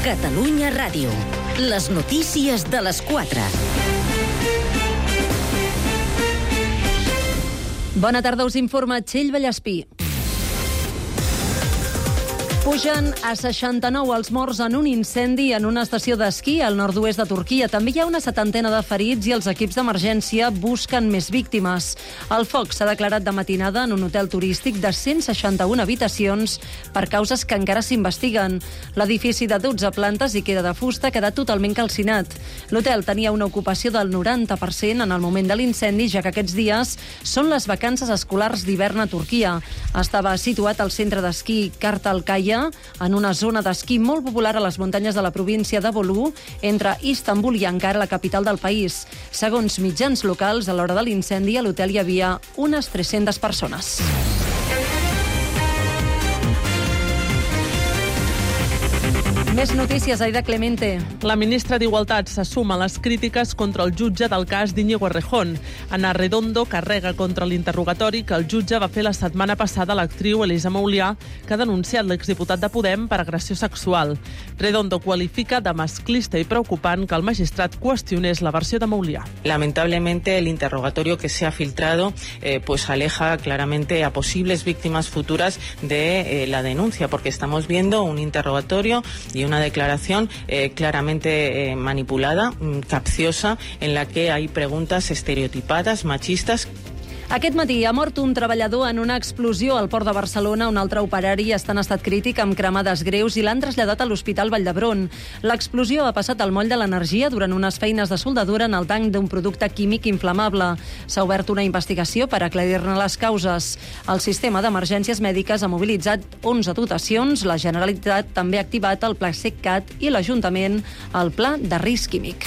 Catalunya Ràdio. Les notícies de les 4. Bona tarda, us informa Txell Vallespí. Pugen a 69 els morts en un incendi en una estació d'esquí al nord-oest de Turquia. També hi ha una 70 de ferits i els equips d'emergència busquen més víctimes. El foc s'ha declarat de matinada en un hotel turístic de 161 habitacions per causes que encara s'investiguen. L'edifici de 12 plantes i queda de fusta ha quedat totalment calcinat. L'hotel tenia una ocupació del 90% en el moment de l'incendi, ja que aquests dies són les vacances escolars d'hivern a Turquia. Estava situat al centre d'esquí Kartalkaya, en una zona d'esquí molt popular a les muntanyes de la província de Bolu, entre Istanbul i Ankara, la capital del país. Segons mitjans locals, a l'hora de l'incendi, a l'hotel hi havia unes 300 persones. Més notícies, Aida Clemente. La ministra d'Igualtat se suma a les crítiques contra el jutge del cas d'Íñigo Errejón. Ana Redondo carrega contra l'interrogatori que el jutge va fer la setmana passada a l'actriu Elisa Moulià, que ha denunciat l'exdiputat de Podem per agressió sexual. Redondo qualifica de masclista i preocupant que el magistrat qüestionés la versió de Moulià. Lamentablemente, el interrogatorio que se ha filtrado pues aleja claramente a posibles víctimas futuras de la denuncia, porque estamos viendo un interrogatorio y una declaración claramente manipulada, capciosa, en la que hay preguntas estereotipadas, machistas. Aquest matí ha mort un treballador en una explosió al port de Barcelona. Un altre operari està en estat crític amb cremades greus i l'han traslladat a l'Hospital Vall d'Hebron. L'explosió ha passat al moll de l'energia durant unes feines de soldadura en el tanc d'un producte químic inflamable. S'ha obert una investigació per aclarir-ne les causes. El sistema d'emergències mèdiques ha mobilitzat 11 dotacions. La Generalitat també ha activat el Pla SecCat i l'Ajuntament el Pla de Risc Químic.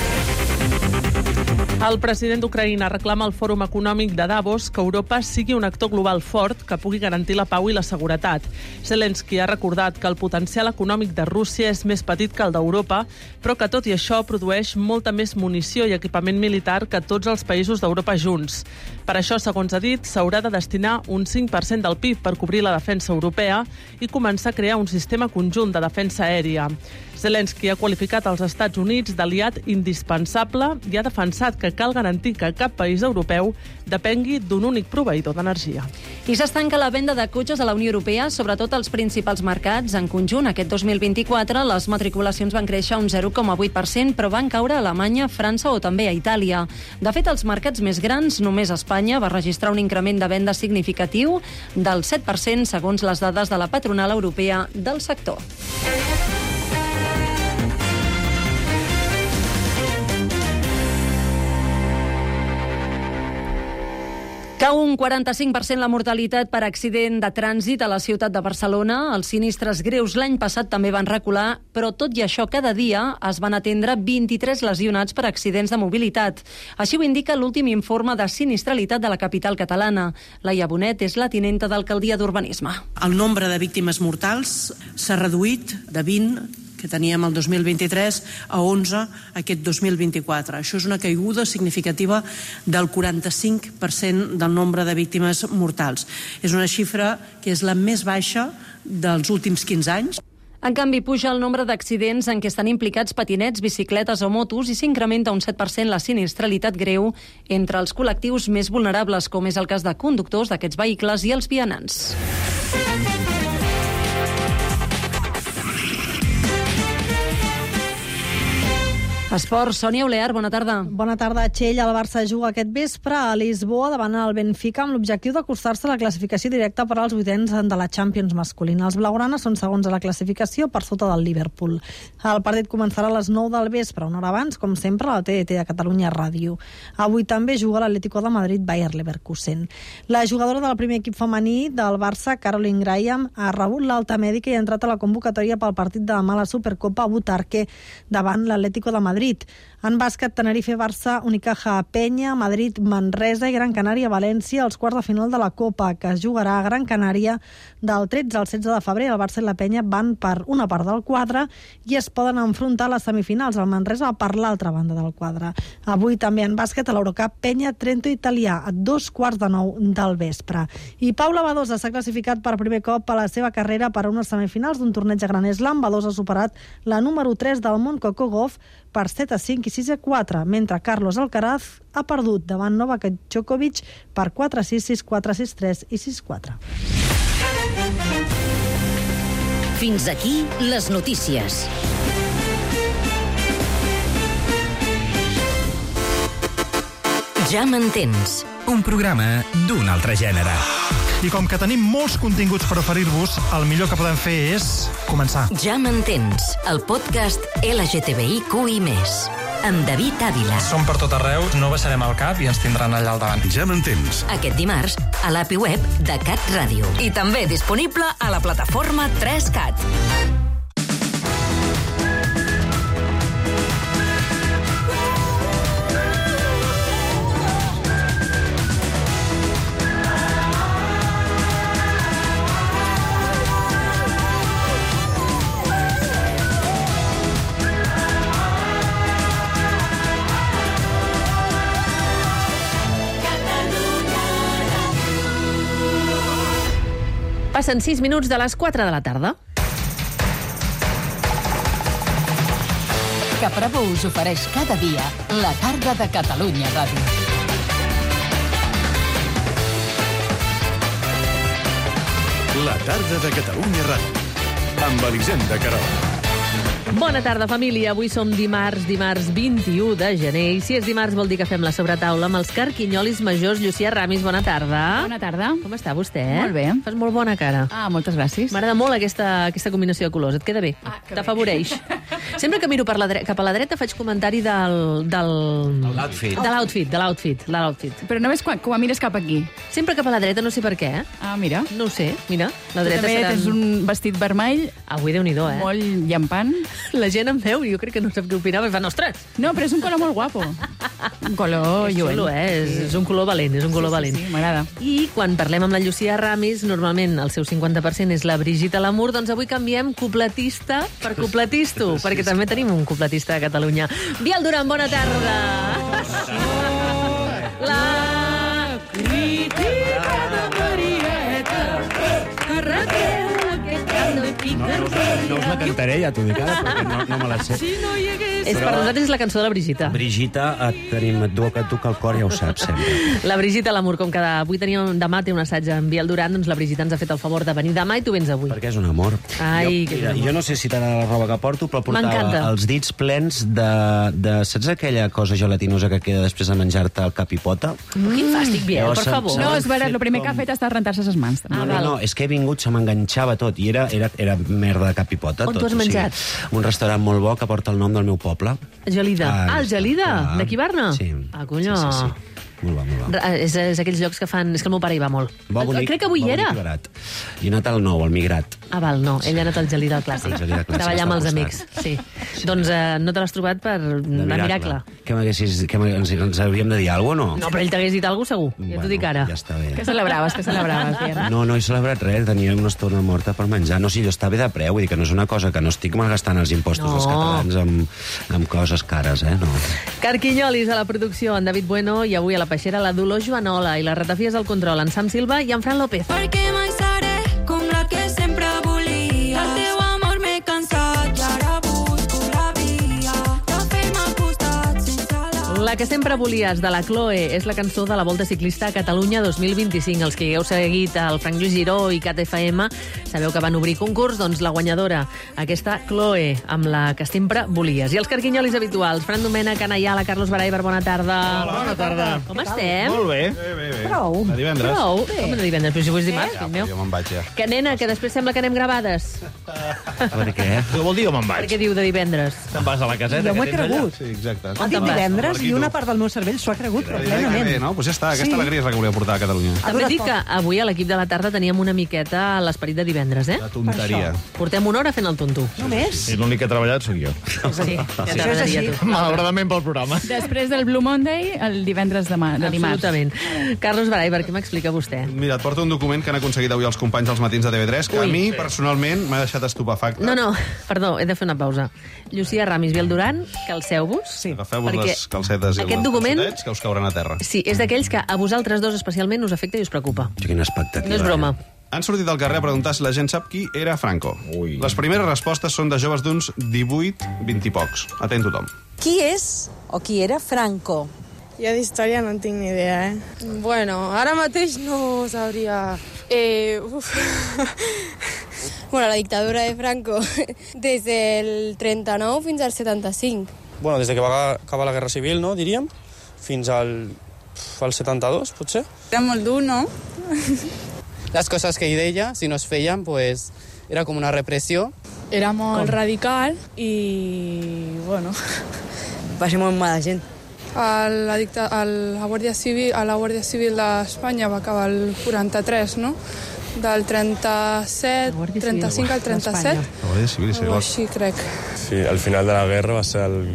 El president d'Ucraïna reclama al Fòrum Econòmic de Davos que Europa sigui un actor global fort que pugui garantir la pau i la seguretat. Zelensky ha recordat que el potencial econòmic de Rússia és més petit que el d'Europa, però que tot i això produeix molta més munició i equipament militar que tots els països d'Europa junts. Per això, segons ha dit, s'haurà de destinar un 5% del PIB per cobrir la defensa europea i començar a crear un sistema conjunt de defensa aèria. Zelensky ha qualificat els Estats Units d'aliat indispensable i ha defensat que cal garantir que cap país europeu depengui d'un únic proveïdor d'energia. I s'estanca la venda de cotxes a la Unió Europea, sobretot als principals mercats. En conjunt, aquest 2024, les matriculacions van créixer un 0,8%, però van caure a Alemanya, França o també a Itàlia. De fet, als mercats més grans, només Espanya va registrar un increment de venda significatiu del 7%, segons les dades de la patronal europea del sector. Cau un 45% la mortalitat per accident de trànsit a la ciutat de Barcelona. Els sinistres greus l'any passat també van recular, però tot i això cada dia es van atendre 23 lesionats per accidents de mobilitat. Així ho indica l'últim informe de sinistralitat de la capital catalana. Laia Bonet és la tinenta d'Alcaldia d'Urbanisme. El nombre de víctimes mortals s'ha reduït de 20 que teníem el 2023 a 11 aquest 2024. Això és una caiguda significativa del 45% del nombre de víctimes mortals. És una xifra que és la més baixa dels últims 15 anys. En canvi, puja el nombre d'accidents en què estan implicats patinets, bicicletes o motos i s'incrementa un 7% la sinistralitat greu entre els col·lectius més vulnerables, com és el cas de conductors d'aquests vehicles i els vianants. Esports, Sònia Olear, bona tarda. Bona tarda, Txell. El Barça juga aquest vespre a Lisboa davant el Benfica amb l'objectiu d'acostar-se a la classificació directa per als vuitens de la Champions masculina. Els blaugranes són segons a la classificació per sota del Liverpool. El partit començarà a les 9 del vespre, una hora abans, com sempre, a la TDT de Catalunya Ràdio. Avui també juga l'Atlético de Madrid Bayer Leverkusen. La jugadora del primer equip femení del Barça, Caroline Graham, ha rebut l'alta mèdica i ha entrat a la convocatòria pel partit de demà a la Supercopa a Butarque davant l'Atlético de Madrid. En bàsquet, Tenerife, Barça, Unicaja, Penya, Madrid, Manresa i Gran Canària, València, els quarts de final de la Copa, que es jugarà a Gran Canària del 13 al 16 de febrer. El Barça i la Penya van per una part del quadre i es poden enfrontar a les semifinals. El Manresa va per l'altra banda del quadre. Avui també en bàsquet a l'Eurocup, Penya, Trento Italià, a 8:45 del vespre. I Paula Badosa s'ha classificat per primer cop a la seva carrera per a unes semifinals d'un torneig a Grand Slam. Badosa ha superat la número 3 del món, Coco Gauff, per 7-5 i 6-4, mentre Carlos Alcaraz ha perdut davant Novak Djokovic per 4-6, 6-4, 6-3 i 6-4. Fins aquí les notícies. Ja m'entens. Un programa d'un altre gènere. I com que tenim molts continguts per oferir-vos, el millor que podem fer és començar. Ja m'entens, el podcast LGTBIQI+, amb David Ávila. Som per tot arreu, no baixarem el cap i ens tindran allà al davant. Ja m'entens. Aquest dimarts, a l'API web de Cat Ràdio. I també disponible a la plataforma 3Cat. Passen 6 minuts de les 4 de la tarda. Caprabo us ofereix cada dia la tarda de Catalunya Ràdio. La tarda de Catalunya Ràdio. Amb Elisenda Querol. Bona tarda, família. Avui som dimarts 21 de gener. I si és dimarts vol dir que fem la sobretaula amb els carquinyolis majors. Llucia Ramis, bona tarda. Bona tarda. Com està vostè? Molt bé. Fas molt bona cara. Ah, moltes gràcies. M'agrada molt aquesta combinació de colors. Et queda bé. T'afavoreix. Sempre que miro cap a la dreta faig comentari de l'outfit. Però només quan mires cap aquí. Sempre cap a la dreta, no sé per què. Ah, mira. No ho sé, mira. La Tu dreta també serà... tens un vestit vermell. Avui Déu-n'hi-do, Molt llampant. La gent em veu i jo crec que no sap què opinava i fan, ostres! No, però és un color molt guapo. Un color És lluent. xulo, és un color valent, Sí, m'agrada. I quan parlem amb la Llucia Ramis, normalment el seu 50% és la Brigitte Lamour, doncs avui canviem cupletista per cupletisto, perquè també tenim un cupletista de Catalunya. Biel Duran, bona tarda! La crítica de Marieta, Raquel, que canta i pica. No us la cantaré, ja t'ho dic ara, perquè no me la sé. És per nosaltres és la cançó de la Brigitte. Brigitte, et toca el cor, ja ho saps, sempre. La Brigitte Lamour, com que avui demà té un assaig amb Biel Duran, doncs la Brigitte ens ha fet el favor de venir demà i tu vens avui. Perquè és un amor. Ai, que és un amor. Jo no sé si t'agrada la roba que porto, però portava M'encanta. els dits plens de... Saps aquella cosa gelatinosa que queda després de menjar-te el cap i pota? Quin fàstic, Biel, per favor. No, és veritat, el primer que ha fet ha estat rentar-se les mans. No, és que he vingut, se m'enganxava tot, i era merda de cap i pota. On tot, t'ho has menjat? Un restaurant molt bo que porta el nom del meu poble. Gelida. El Gelida, clar. d'aquí Barna? Sí. Ah, conyo. Sí. Molt bo, molt bo. És aquells llocs que fan... És que el meu pare hi va molt. Bo, bonic, Crec que avui bo, hi era. bonic i barat. I he anat al nou, al Migrat. Ah, val, no. Ell ha anat al Gelida al Clàssic. Al Gelida Clàssic, Estava allà amb els està al amics. Sí. Doncs no te l'has trobat per De miracle. Ens hauríem de dir alguna cosa, no? No, però ell t'hagués dit alguna cosa segur. Ja t'ho dic ara. Ja està bé. Què celebraves, Biel? No he celebrat res, tenia una estona morta per menjar. No, si jo està bé de preu, vull dir que no és una cosa que no estic malgastant els impostos dels catalans amb coses cares, no. Carquinyolis a la producció, en David Bueno, i avui a la peixera la Dolors Joanola i les ratafies al control, en Sam Silva i en Fran López. Perquè mai seré com la que sempre volies. El teu amor m'he cansat i ara busco la via de fer-me al costat sense La que sempre volies, de la Chloe, és la cançó de la Volta Ciclista a Catalunya 2025. Els que hi heu seguit el Frank Lluís Giró i Cat FM sabeu que van obrir concurs, doncs la guanyadora, aquesta Chloe, amb la que sempre volies. I els carquinyolis habituals, Fran Domènech, Anna Ayala, Carlos Baraiber, bona tarda. Hola, bona tarda. Com estem? Molt bé. Prou. De divendres. Prou. Com de divendres? Però si avui és dimarts, fill meu. Jo me'n vaig, ja. Que nena, que després sembla que anem gravades. Per què? Què vol dir jo me'n vaig? Per què diu de divendres? Te'n vas a la caseta. Jo m'ho he que tens allà? cregut. Sí, exacte. Ha dit divendres i un una part del meu cervell s'ho ha cregut, però plenament. Bé, no? Pues ja està, aquesta alegria és la que volia portar a Catalunya. També dic que avui a l'equip de la tarda teníem una miqueta l'esperit de divendres, La tonteria. Portem una hora fent el tonto. Només? I l'únic que ha treballat sóc jo. Sí, ja t'agradaria a tu. Malauradament pel programa. Després del Blue Monday, el divendres de dimarts. Absolutament. Carlos Baray, per què m'explica vostè? Mira, et porto un document que han aconseguit avui els companys dels matins de TV3, que a mi, personalment, m'ha deixat estupefacte. No, perdó, he de fer una pausa. Llucia Ramis, Biel Duran, calceu-vos. Sí. Agafeu-vos les calcetes i els calcetets, que us cauran a terra. Sí, és d'aquells que a vosaltres dos especialment us afecta i us preocupa. Quina expectativa. No és broma. Han sortit al carrer a preguntar si la gent sap qui era Franco. Les primeres respostes són de joves d'uns 18, 20 i pocs. Atent tothom. Qui és o qui era Franco? Jo d'història no en tinc ni idea, Bueno, ara mateix no sabria... Bueno, la dictadura de Franco, des del 39 fins al 75. Bueno, des que va acabar la Guerra Civil, no, diríem, fins al 72, potser. Era molt dur, no? Les coses que ell deia, si no es feien, pues, era com una repressió. Era molt radical i, bueno... Va ser molt mala gent. A la Guàrdia Civil d'Espanya va acabar el 43, no? Del 37, 35 al 37. La Guàrdia Civil, sí. O així, crec. Sí, al final de la guerra va ser el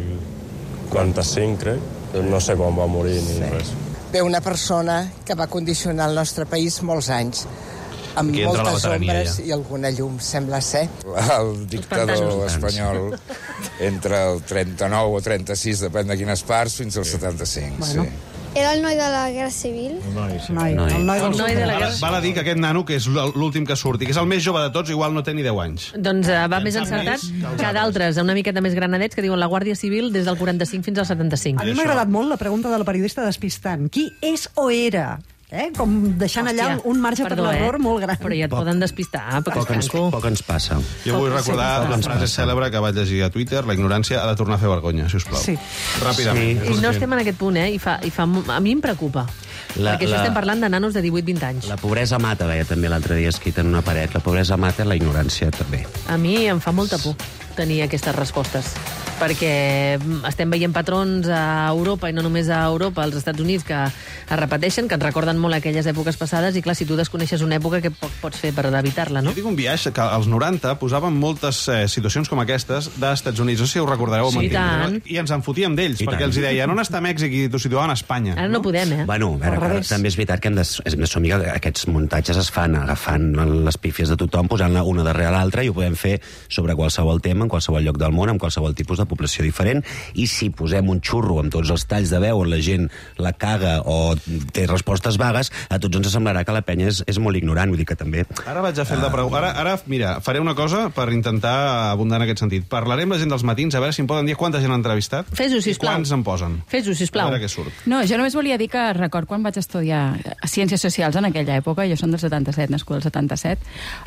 45, crec. No sé quan va morir ni res. Ve una persona que va condicionar el nostre país molts anys, amb Aquí entra la moltes veterania, ombres ja. i alguna llum, sembla ser. El dictador espanyol entre el 39 o 36, depèn de quines parts, fins al 75, Bueno. sí. Era el noi de la Guerra Civil? El noi de la guerra. Val a dir que aquest nano, que és l'últim que surti, que és el més jove de tots, igual no té ni 10 anys. Doncs va més encertat que d'altres, una miqueta més granadets, que diuen la Guàrdia Civil des del 45 fins al 75. A mi m'ha agradat molt la pregunta de la periodista despistant. Qui és o era? Com deixant allà un marge per l'error molt gran. Però ja et poden despistar. Poc ens passa. Jo vull recordar la frase cèlebre que vaig llegir a Twitter: la ignorància ha de tornar a fer vergonya, si us plau. Sí. Ràpidament. I no estem en aquest punt, a mi em preocupa. Perquè això estem parlant de nanos de 18-20 anys. La pobresa mata, deia també l'altre dia escrit en una paret. La pobresa mata, la ignorància també. A mi em fa molta por tenir aquestes respostes, perquè estem veient patrons a Europa, i no només a Europa, als Estats Units, que es repeteixen, que ens recorden molt aquelles èpoques passades, i clar, si tu desconeixes una època, què pots fer per evitar-la, no? Jo dic un viatge que als 90 posaven moltes situacions com aquestes dels Estats Units, no sé si ho recordareu, Sí, tant. i ens en fotíem d'ells, perquè els deien on està Mèxic i t'ho situaven a Espanya. Ara no podem, Bueno, a veure, també és veritat que hem d'assumir que aquests muntatges es fan agafant les pífies de tothom, posant-la una darrere l'altra, i ho podem fer sobre qualsevol tema, en qualsevol lloc del món, amb qualsevol tipus de població diferent, i si posem un xurro amb tots els talls de veu on la gent la caga o té respostes vagues, a tots ens semblarà que la penya és molt ignorant, vull dir que també... Ara vaig a fer la pregunta. Ara, mira, faré una cosa per intentar abundar en aquest sentit. Parlaré amb la gent dels matins, a veure si em poden dir quanta gent ha entrevistat. Fes-ho, sisplau. I quants en posen. Fes-ho, sisplau. A veure què surt. No, jo només volia dir que record quan vaig estudiar Ciències Socials en aquella època, jo som del 77, nascut del 77,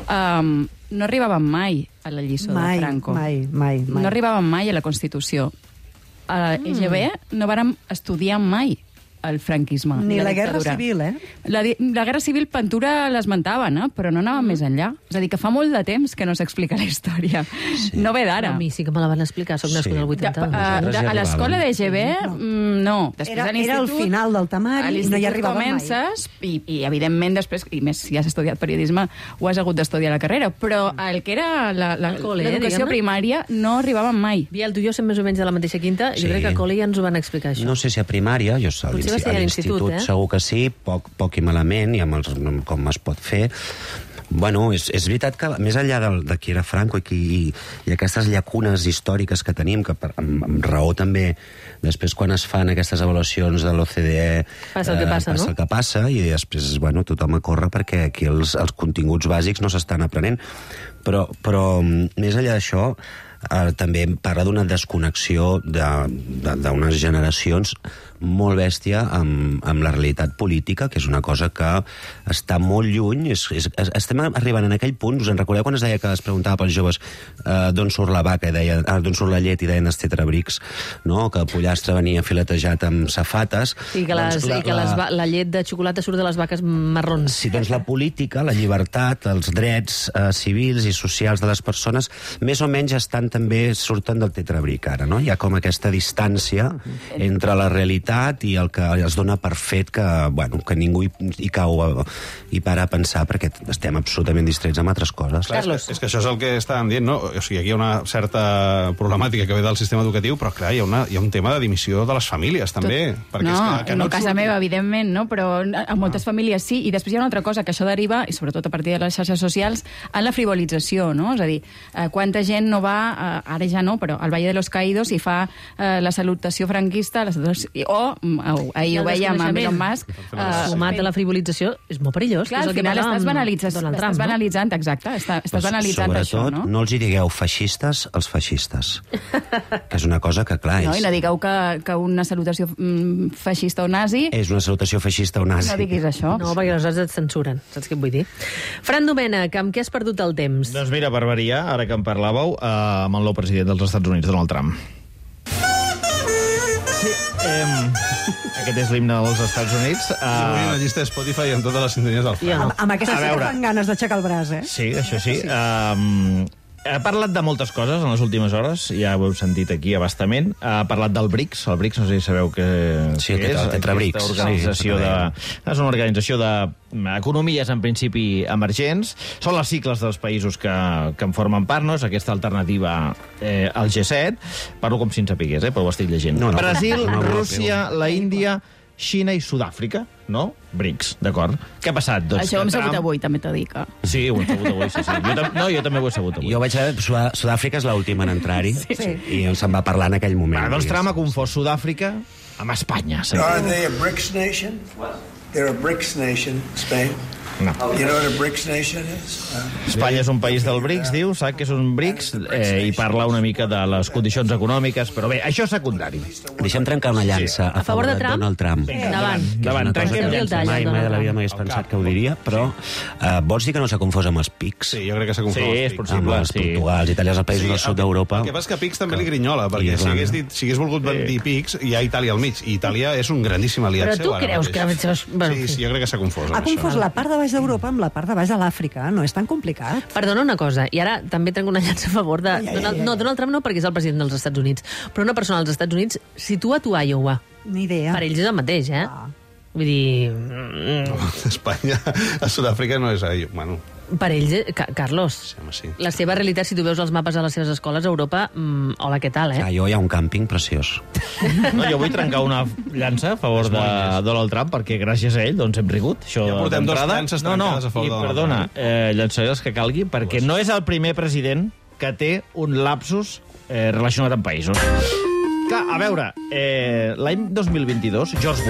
no arribàvem mai a la lliçó de Franco. Mai. No arribàvem mai a la Constitució. A l'EGB no vàrem estudiar mai el franquisme. Ni la dictadura. Guerra Civil, La Guerra Civil Ventura l'esmentava, no? Però no anava més enllà. És a dir, que fa molt de temps que no s'explica la història. Sí. No ve d'ara. A mi sí que me la van explicar, soc nascut al 82. A l'escola d'EGB, no. Després Era el final del temari i no hi arribava comences, mai. I evidentment després, i més si has estudiat periodisme, ho has hagut d'estudiar a la carrera, però el que era l'educació primària no arribàvem mai. Biel, tu i jo som més o menys de la mateixa quinta, jo crec que a col·le ja ens ho van explicar, això. No sé si a primària, jo a l'institut segur que sí, poc i malament, i amb com es pot fer. Bueno, és veritat que més enllà de qui era Franco i aquestes llacunes històriques que tenim, que amb raó també després quan es fan aquestes avaluacions de l'OCDE passa el que passa, i després tothom a córrer perquè aquí els continguts bàsics no s'estan aprenent, però més enllà d'això també parla d'una desconnexió d'unes generacions molt bèstia amb la realitat política, que és una cosa que està molt lluny. Estem arribant en aquell punt, us en recordeu quan es deia que es preguntava pels joves d'on surt la vaca, d'on surt la llet, i deien els tetrabrics, no? Que el pollastre venia filetejat amb safates. I que la llet de xocolata surt de les vaques marrons. Sí, doncs la política, la llibertat, els drets civils i socials de les persones, més o menys estan també surten del tetrabric, ara, no? Hi ha com aquesta distància entre la realitat i el que es dona per fet que, bueno, que ningú hi cau i para a pensar, perquè estem absolutament distrets amb altres coses. Clar, és que això és el que estàvem dient, no? O sigui, aquí hi ha una certa problemàtica que ve del sistema educatiu, però, clar, hi ha un tema de dimissió de les famílies, també. No, casa meva, evidentment, no? Però en moltes famílies sí. I després hi ha una altra cosa, que això deriva, i sobretot a partir de les xarxes socials, en la frivolització, no? És a dir, quanta gent no va, ara ja no, però al Valle de los Caídos i fa la salutació franquista, o ahir ho veiem amb Elon Musk. Sumat a la frivolització és molt perillós. Clar, al final estàs banalitzant, exacte, estàs banalitzant això, no? Sobretot, no els hi digueu feixistes als feixistes, que és una cosa que, clar, no, i no digueu que una salutació feixista o nazi... És una salutació feixista o nazi. No diguis això. No, perquè aleshores et censuren, saps què et vull dir? Fran Domènech, amb què has perdut el temps? Doncs mira, per variar, ara que en parlàveu, amb el nou president dels Estats Units, Donald Trump. Sí, aquest és l'himne dels Estats Units. Avui una llista de Spotify amb totes les sintonies del Fran. Amb aquesta sí que fan ganes d'aixecar el braç, eh? Sí, això sí. Ha parlat de moltes coses en les últimes hores, ja ho heu sentit aquí abastament. Ha parlat del BRICS. El BRICS, no sé si sabeu què és. El tetrabrics. És una organització d'economies, en principi, emergents. Són les sigles dels països que en formen part, no? És aquesta alternativa al G7. Parlo com si en sapigués, però ho estic llegint. Brasil, Rússia, la Índia, Xina i Sud-àfrica, no? BRICS, d'acord. Què ha passat? Doncs, això ho hem sabut avui, també t'ho dic. Sí, ho hem sabut avui, sí. Jo també ho he sabut avui. Jo vaig saber, Sud-àfrica és l'última en entrar-hi, i se'n va parlar en aquell moment. Doncs Trump ha confós Sud-àfrica amb Espanya. Are they a BRICS nation? They're a BRICS nation, Spain. No. You know what a BRICS nation is? Espanya és un país del BRICS, diu, sap que és un BRICS, i parla una mica de les condicions econòmiques, però bé, això és secundari. Deixa'm trencar una llança a favor de Donald Trump. Endavant, trenquem llança. Mai de la vida m'hagués pensat que ho diria, però vols dir que no s'ha confós amb els PICs? Sí, jo crec que s'ha confós. Sí, és possible. Amb els Portugals, Itàlia, els països del sud d'Europa. El que passa és que PICs també li grinyola, perquè si hagués volgut dir PICs, hi ha Itàlia al mig, i Itàlia és un grandíssim aliat seu. Però tu creus que això és... Sí, jo crec que s'ha confós. Ha confós la part de baix d'Europa amb la part de baix de l'Àfrica, no és tan complicat. Perdona una cosa, i ara també trenco una llança a favor de... No, Donald Trump no, perquè és el president dels Estats Units, però una persona dels Estats Units situa a Iowa. Ni idea. Per ells és el mateix, eh? Vull dir... Espanya, a Sud-àfrica no és... Bueno... Per ells, Carlos, la seva realitat, si tu veus els mapes a les seves escoles a Europa, hola, què tal, eh? A Iowa hi ha un càmping preciós. No, jo vull trencar una llança a favor de Donald Trump, perquè gràcies a ell doncs hem rigut. Això ja portem dos llances trencades a favor de Donald Trump. Perdona, llançaré les que calgui, perquè no és el primer president que té un lapsus relacionat amb països. Clar, a veure, l'any 2022, George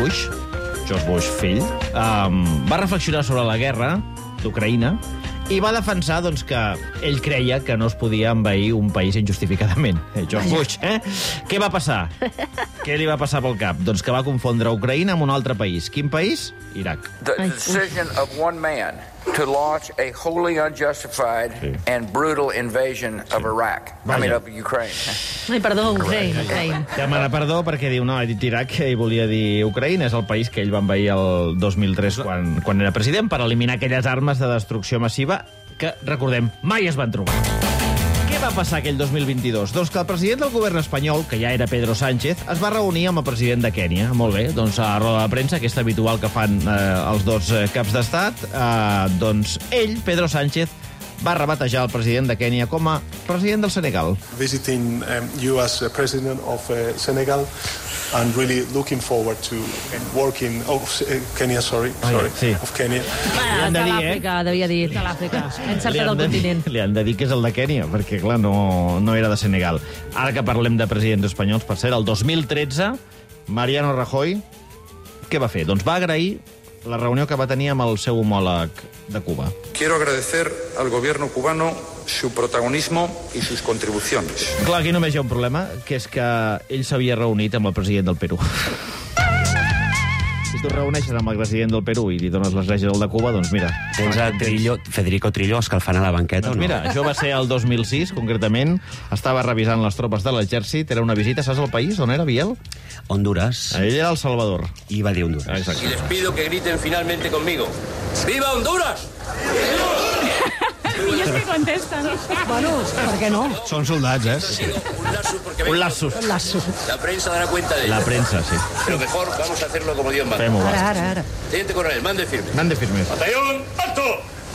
Bush fill, va reflexionar sobre la guerra d'Ucraïna i va defensar doncs, que ell creia que no es podia envair un país injustificadament. George Bush, Què va passar? Què li va passar pel cap? Doncs que va confondre Ucraïna amb un altre país. Quin país? Iraq. The decision of one man to launch a wholly unjustified and brutal invasion of Iraq. I mean, of Ukraine. Ai, perdó, Ucraïna. Demana perdó perquè diu, no, ha dit Iraq i volia dir Ucraïna. És el país que ell va envair el 2003 quan era president per eliminar aquelles armes de destrucció massiva que, recordem, mai es van trobar. Què va passar aquell 2022? Doncs que el president del govern espanyol, que ja era Pedro Sánchez, es va reunir amb el president de Kènia. Molt bé, doncs a la roda de premsa, aquesta habitual que fan els dos caps d'estat, doncs ell, Pedro Sánchez, va rebatejar el president de Kènia com a president del Senegal. Visiting you as president of Senegal and really looking forward to working Kenya, of Kenya. De l'Àfrica, devia dir, de l'Àfrica. Encertat del continent. Li han de dir que és el de Kènia, perquè, clar, no era de Senegal. Ara que parlem de presidents espanyols, per cert, el 2013, Mariano Rajoy, què va fer? Doncs va agrair la reunió que va tenir amb el seu homòleg de Cuba. Quiero agradecer al gobierno cubano su protagonismo y sus contribuciones. Clar, aquí només hi ha un problema, que és que ell s'havia reunit amb el president del Perú. Si tu reuneixes amb el president del Perú i li dones les gràcies al de Cuba, doncs mira... Tens a Federico Trillo escalfant a la banqueta, doncs mira, això va ser el 2006, concretament. Estava revisant les tropes de l'exèrcit, era una visita, saps el país on era, Biel? Honduras. Ell era El Salvador. I va dir Honduras. Exacte. Y les pido que griten finalmente conmigo. ¡Viva Honduras! I és que contesten. Bueno, per què no? Són soldats, Un lapsus. La prensa dará cuenta de ello. La prensa, sí. Pero mejor vamos a hacerlo como Dios manda. Fem-ho, va. Ara. Teniente coronel, mande firme. Mande firmes. Batallón, alto.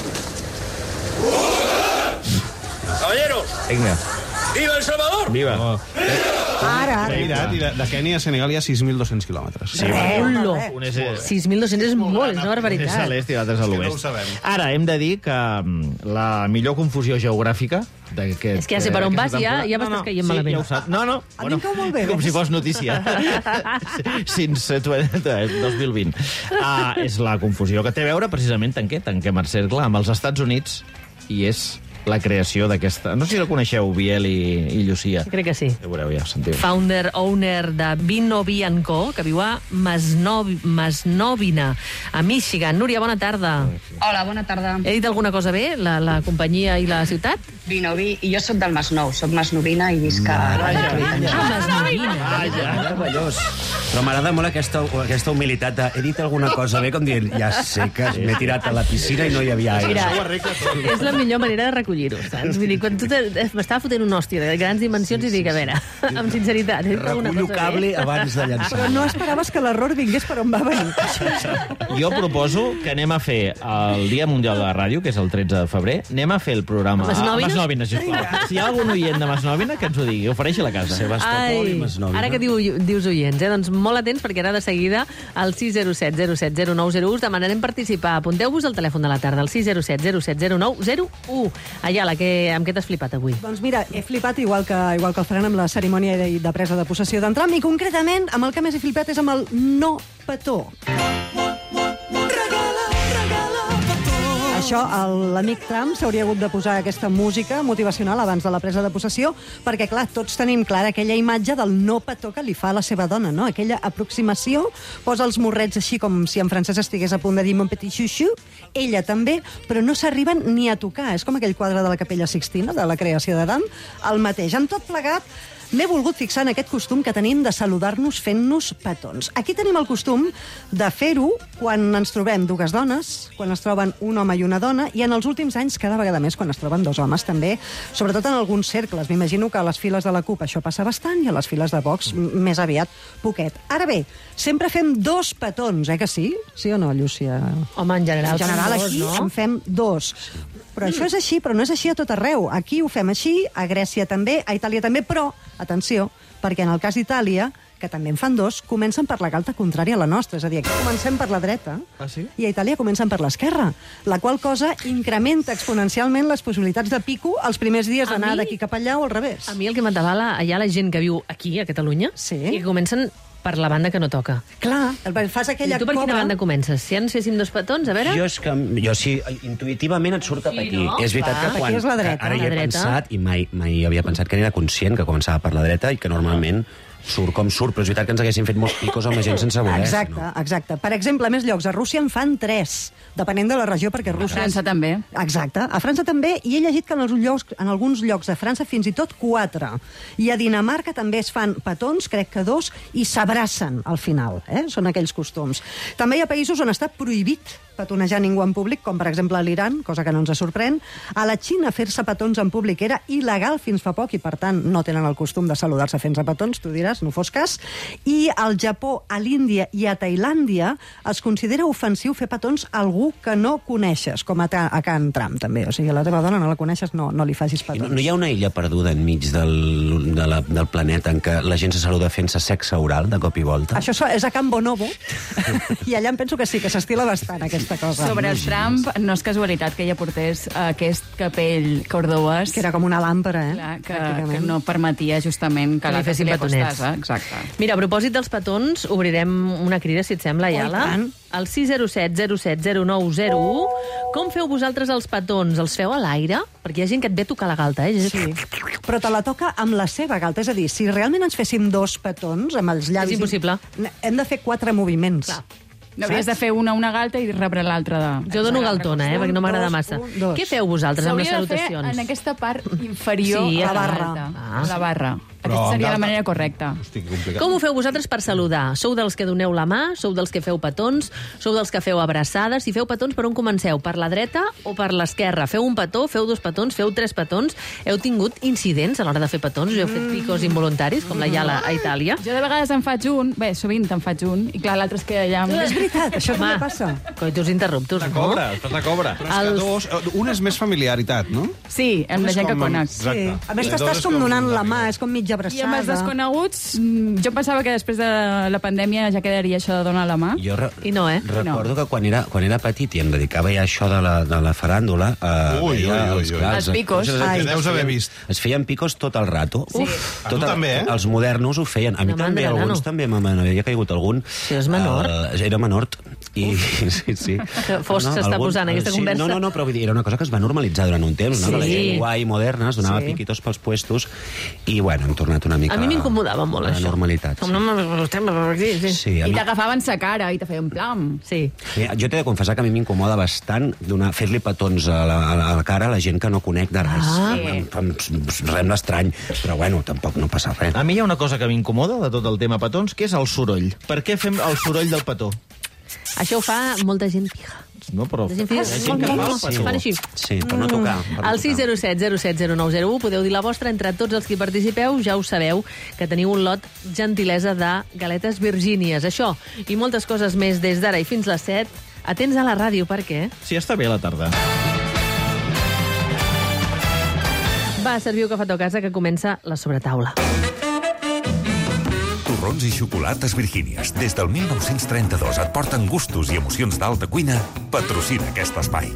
Caballeros, Vinga. ¡viva El Salvador! Viva. Ara. I de Kènia a Senegal hi ha 6.200 quilòmetres. Sí, Ullo. Un és 6.200 és molt, és una un és a barbaritat. l'est i l'altre és a no ho l'oest. sabem. Ara, hem de dir que la millor confusió geogràfica d'aquest... És que ja sé per on vas i ja m'estàs caient malament. Ja ho saps. No. A mi em cau molt bé, Com ves? si fos notícia. Since 2020. És la confusió que té a veure precisament en què? Tanquem el cercle amb els Estats Units i és la creació d'aquesta... No sé si la coneixeu, Biel i Llucia. Crec que sí. Ja veureu, ja ho sentiu. Founder, owner de Vinovi & Co, que viu a Masnovina, a Michigan. Núria, bona tarda. Hola, bona tarda. He dit alguna cosa bé, la companyia i la ciutat? Vinovi, i jo sóc del Masnou, sóc masnovina i visc a... Meravellós. Però m'agrada molt aquesta humilitat de he dit alguna cosa bé, com dient, ja sé que m'he tirat a la piscina i no hi havia aigua. Mira, és la millor manera de recollir-ho, saps? Vull dir, quan tu m'estava fotent una hòstia de grans dimensions i dic, a veure, amb sinceritat, he dit alguna Recullo cosa cable bé? abans de llançar. Però no esperaves que l'error vingués per on va venir. Jo proposo que anem a fer el Dia Mundial de la Ràdio, que és el 13 de febrer, anem a fer el programa... Masnovina? Masnovina, sisplau. Si hi ha algun oient de Masnovina, que ens ho digui, ofereixi la casa. Sebastopol i Masnovina. Ara que dius oients, doncs molt atents, perquè ara de seguida al 607 07 0901 us demanarem participar. Apunteu-vos al telèfon de la tarda, al 607 07 0901. Ayala, amb què t'has flipat avui? Doncs mira, he flipat igual que el faran amb la cerimònia de presa de possessió de Trump, i concretament amb el que més he flipat és amb el no petó. Això, l'amic Trump s'hauria hagut de posar aquesta música motivacional abans de la presa de possessió, perquè, clar, tots tenim clara aquella imatge del no petó que li fa a la seva dona, no? Aquella aproximació, posa els morrets així com si en francès estigués a punt de dir mon petit chouchou, ella també, però no s'arriben ni a tocar. És com aquell quadre de la Capella Sixtina, de la creació d'Adam, el mateix. Amb tot plegat, m'he volgut fixar en aquest costum que tenim de saludar-nos fent-nos petons. Aquí tenim el costum de fer-ho quan ens trobem dues dones, quan es troben un home i una dona, i en els últims anys cada vegada més quan es troben dos homes també, sobretot en alguns cercles. M'imagino que a les files de la CUP això passa bastant i a les files de Vox més aviat poquet. Ara bé, sempre fem dos petons, que sí? Sí o no, Llúcia? Home, en general aquí no? en fem dos. Però això és així, però no és així a tot arreu. Aquí ho fem així, a Grècia també, a Itàlia també, però, atenció, perquè en el cas d'Itàlia, que també en fan dos, comencen per la galta contrària a la nostra. És a dir, aquí comencem per la dreta i a Itàlia comencen per l'esquerra, la qual cosa incrementa exponencialment les possibilitats de pico els primers dies d'anar d'aquí cap allà o al revés. A mi el que m'atabala, hi ha la gent que viu aquí, a Catalunya, i que comencen per la banda que no toca. Clar, fas aquella I tu per quina banda comences? Si ens féssim dos petons, a veure... Jo sí, intuïtivament et surt cap aquí. no? És veritat que quan... Aquí és la dreta. Ara hi he La dreta. pensat, i mai havia pensat que n'era conscient, que començava per la dreta i que normalment surt com surt, però és veritat que ens haguessin fet molts picos amb la gent sense voler. Exacte. Per exemple, a més llocs, a Rússia en fan 3, depenent de la regió, perquè Rússia... A França també. Exacte, a França també, i he llegit que en alguns llocs de França fins i tot 4. I a Dinamarca també es fan petons, crec que 2, i s'abracen al final. Són aquells costums. També hi ha països on està prohibit petonejar ningú en públic, com per exemple a l'Iran, cosa que no ens sorprèn. A la Xina fer-se petons en públic era il·legal fins fa poc i, per tant, no tenen el costum de saludar-se fent-se petons, tu diràs, no fos cas. I al Japó, a l'Índia i a Tailàndia es considera ofensiu fer petons a algú que no coneixes, com a Can Trump, també. O sigui, a la teva dona no la coneixes, no li facis petons. No hi ha una illa perduda enmig del planeta en què la gent se saluda fent-se sexe oral de cop i volta? Això és a Can Bonobo, i allà em penso que sí, que s'estila bastant aquesta cosa. Sobre el Trump, no és casualitat que ella portés aquest capell cordobès. Que era com una làmpara, que no permetia justament que li fessin petonets. Exacte. Mira, a propòsit dels petons, obrirem una crida, si et sembla, Ayala. Al 607 07 0901. Com feu vosaltres els petons? Els feu a l'aire? Perquè hi ha gent que et ve a tocar la galta, Sí, però te la toca amb la seva galta. És a dir, si realment ens féssim dos petons amb els llavis... És impossible. Hem de fer 4 moviments. Clar. No havies de fer una galta i rebre l'altra de... Jo dono galtona, perquè no m'agrada massa. Què feu vosaltres amb les salutacions? En aquesta part inferior Sí, a a la la barra. A la barra. Aquesta seria la manera correcta. Com ho feu vosaltres per saludar? Sou dels que doneu la mà? Sou dels que feu petons? Sou dels que feu abraçades? Si feu petons, per on comenceu? Per la dreta o per l'esquerra? Feu un petó, feu 2 petons, feu 3 petons? Heu tingut incidents a l'hora de fer petons? Us heu fet picos involuntaris, com la Iala a Itàlia? Jo de vegades en faig un, sovint en faig un, i clar, l'altre es queda allà... És veritat, això també passa. Coitus interruptus, de cobra, estàs de cobra. Però és que un és més familiaritat, no? Sí, amb la gent que conec. Sí. A més, t'estàs com donant la mà, és com mitja abraçada. I amb els desconeguts, jo pensava que després de la pandèmia ja quedaria això de donar la mà. I no, Recordo que quan era petit i em dedicava ja a això de la faràndula... Els picos. Deus haver vist. Es feien picos tot el rato. Sí. A tu també, eh? Els modernos ho feien. A mi també, alguns també m'havia caigut algun. Si és menor. Era menor. I sí. Fos s'està posant aquesta conversa. No, però vull dir, era una cosa que es va normalitzar durant un temps, no? Que la gent guai, moderna, es donava piquitos pels puestos i, bueno, hem tornat una mica... A mi m'incomodava molt, això. A la normalitat. Sí. I t'agafaven sa cara i te feien plam. Sí. Jo t'he de confessar que a mi m'incomoda bastant fer-li petons a la cara a la gent que no conec de res. Em sembla estrany, però, bueno, tampoc no passa res. A mi hi ha una cosa que m'incomoda de tot el tema petons, que és el soroll. Per què fem el soroll del petó? Això ho fa molta gent pija. No, però... Fan així. Sí, per no tocar. Al 607 070901 podeu dir la vostra entre tots els que participeu. Ja ho sabeu, que teniu un lot gentilesa de galetes virgínies. Això i moltes coses més des d'ara i fins les 7. Atents a la ràdio, per què? Sí, està bé la tarda. Va, serviu que fa a casa, que comença la sobretaula. Torrons i xocolates Virgínies. Des del 1932 et porten gustos i emocions d'alta cuina. Patrocina aquest espai.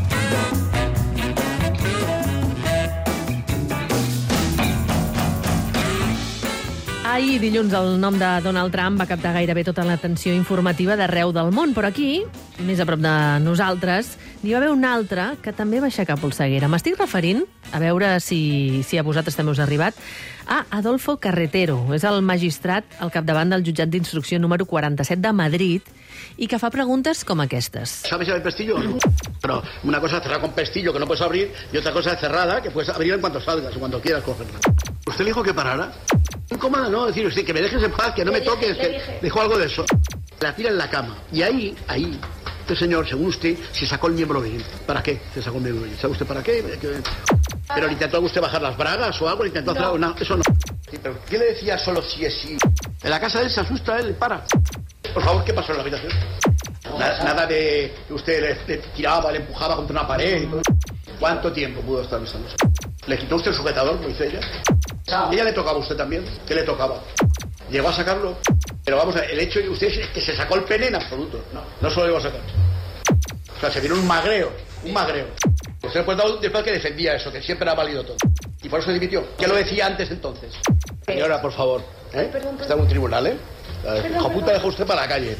Ahir, dilluns, el nom de Donald Trump va captar gairebé tota l'atenció informativa d'arreu del món, però aquí, més a prop de nosaltres, n'hi va haver un altre que també va aixecar polseguera. M'estic referint, a veure si a vosaltres també us ha arribat, a Adolfo Carretero. És el magistrat al capdavant del jutjat d'instrucció número 47 de Madrid i que fa preguntes com aquestes. ¿Sabes el pestillo? Pero una cosa es cerrar con pestillo que no puedes abrir y otra cosa es cerrada que puedes abrir en cuanto salgas o cuando quieras cogerla. ¿Usted le dijo que parara? Incómoda, ¿no? Decir usted que me dejes en paz, que no me toques, que dijo algo de eso. La tira en la cama. Y ahí, este señor, según usted, se sacó el miembro viril. ¿Para qué se sacó el miembro viril? ¿Sabe usted para qué? ¿Pero le intentó usted bajar las bragas o algo? ¿Le intentó hacer algo? No, eso no. Sí, pero ¿qué le decía solo si es sí? En la casa de él se asusta, él para. Por favor, ¿qué pasó en la habitación? Nada de que usted le tiraba, le empujaba contra una pared y todo. ¿Cuánto tiempo pudo estar besándose? ¿Le quitó usted el sujetador, como dice ella? ¿Ella le tocaba a usted también? ¿Qué le tocaba? ¿Llegó a sacarlo? Pero vamos a ver, el hecho de que usted que se sacó el pene en absoluto. No se lo llegó a sacar. O sea, se vino un magreo. Usted pues después que defendía eso, que siempre ha valido todo. Y por eso dimitió. ¿Qué lo decía antes entonces? Señora, por favor. Está en un tribunal, ¿eh? Hijo puta, deja usted para la calle.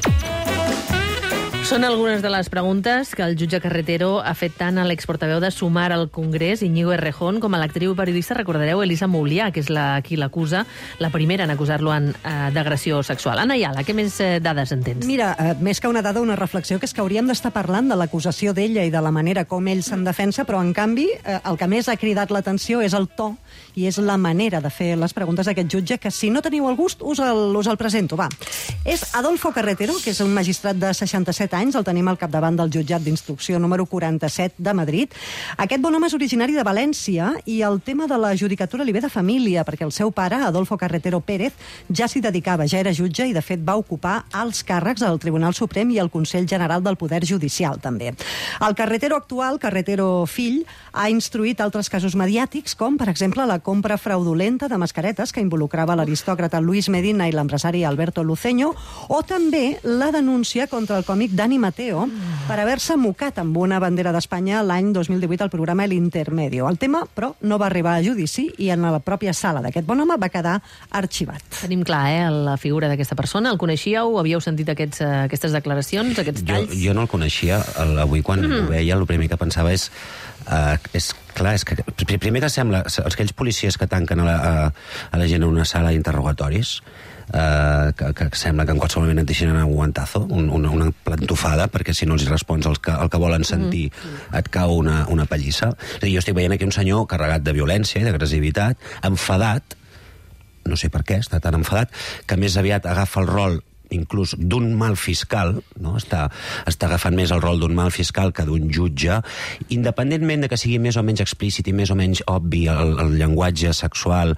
Són algunes de les preguntes que el jutge Carretero ha fet tant a l'exportaveu de Sumar al Congrés, Íñigo Errejón, com a l'actriu i periodista, recordareu, Elisa Moulià, que és qui l'acusa, la primera en acusar-lo d'agressió sexual. Anna Iala, què més dades en tens? Mira, més que una dada, una reflexió, que és que hauríem d'estar parlant de l'acusació d'ella i de la manera com ell se'n defensa, però, en canvi, el que més ha cridat l'atenció és el to i és la manera de fer les preguntes d'aquest jutge, que si no teniu el gust, us el presento. Va. És Adolfo Carretero, que és un magistrat de 67 anys, el tenim al capdavant del jutjat d'instrucció número 47 de Madrid. Aquest bon home és originari de València i el tema de la judicatura li ve de família, perquè el seu pare, Adolfo Carretero Pérez, ja s'hi dedicava, ja era jutge i, de fet, va ocupar alts càrrecs al Tribunal Suprem i al Consell General del Poder Judicial, també. El Carretero actual, Carretero fill, ha instruït altres casos mediàtics, com, per exemple, la compra fraudulenta de mascaretes que involucrava l'aristòcrata Luis Medina i l'empresari Alberto Luceño, o també la denúncia contra el còmic Dani Mateo per haver-se mocat amb una bandera d'Espanya l'any 2018 al programa El Intermedio. El tema, però, no va arribar a judici i en la pròpia sala d'aquest bon home va quedar arxivat. Tenim clar, la figura d'aquesta persona. El coneixíeu? Havíeu sentit aquestes declaracions, aquests talls? Jo no el coneixia. Avui, quan ho veia, el primer que pensava és clar, és que primer que sembla aquells policies que tanquen a la gent en una sala d'interrogatoris, que sembla que en qualsevol moment et deixin anar un guantazo, una plantofada, perquè si no els respons el que volen sentir et cau una pallissa. És a dir, jo estic veient aquí un senyor carregat de violència i d'agressivitat, enfadat, no sé per què, està tan enfadat, que més aviat agafa el rol inclús d'un mal fiscal, no? està agafant més el rol d'un mal fiscal que d'un jutge, independentment de que sigui més o menys explícit i més o menys obvi el llenguatge sexual,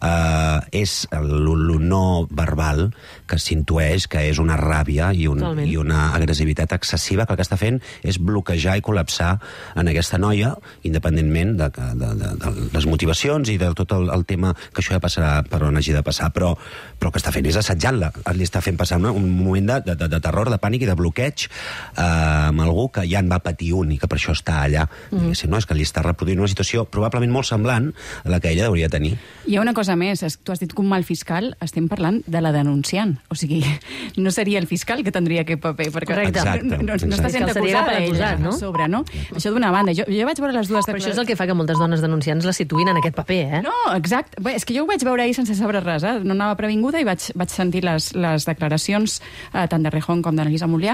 és el no verbal que s'intueix que és una ràbia i una agressivitat excessiva, que el que està fent és bloquejar i col·lapsar en aquesta noia, independentment de les motivacions i de tot el tema que això ja passarà per on hagi de passar, però el que està fent és assetjant-la, li està fent passar un moment de terror, de pànic i de bloqueig amb algú que ja en va patir un i que per això està allà. No, és que li està reproduint una situació probablement molt semblant a la que ella hauria de tenir. Hi ha una cosa més, tu has dit que un mal fiscal, estem parlant de la denunciant, o sigui, no seria el fiscal que tindria aquest paper, perquè no està sent acusada ella a sobre, no? Això d'una banda, jo vaig veure les dues... Però això és el que fa que moltes dones denunciants la situïn en aquest paper, eh? No, exacte, és que jo ho vaig veure ahir sense saber res, no anava previnguda i vaig sentir les declaracions tant de Rejón com d'Anna Elisa Mulià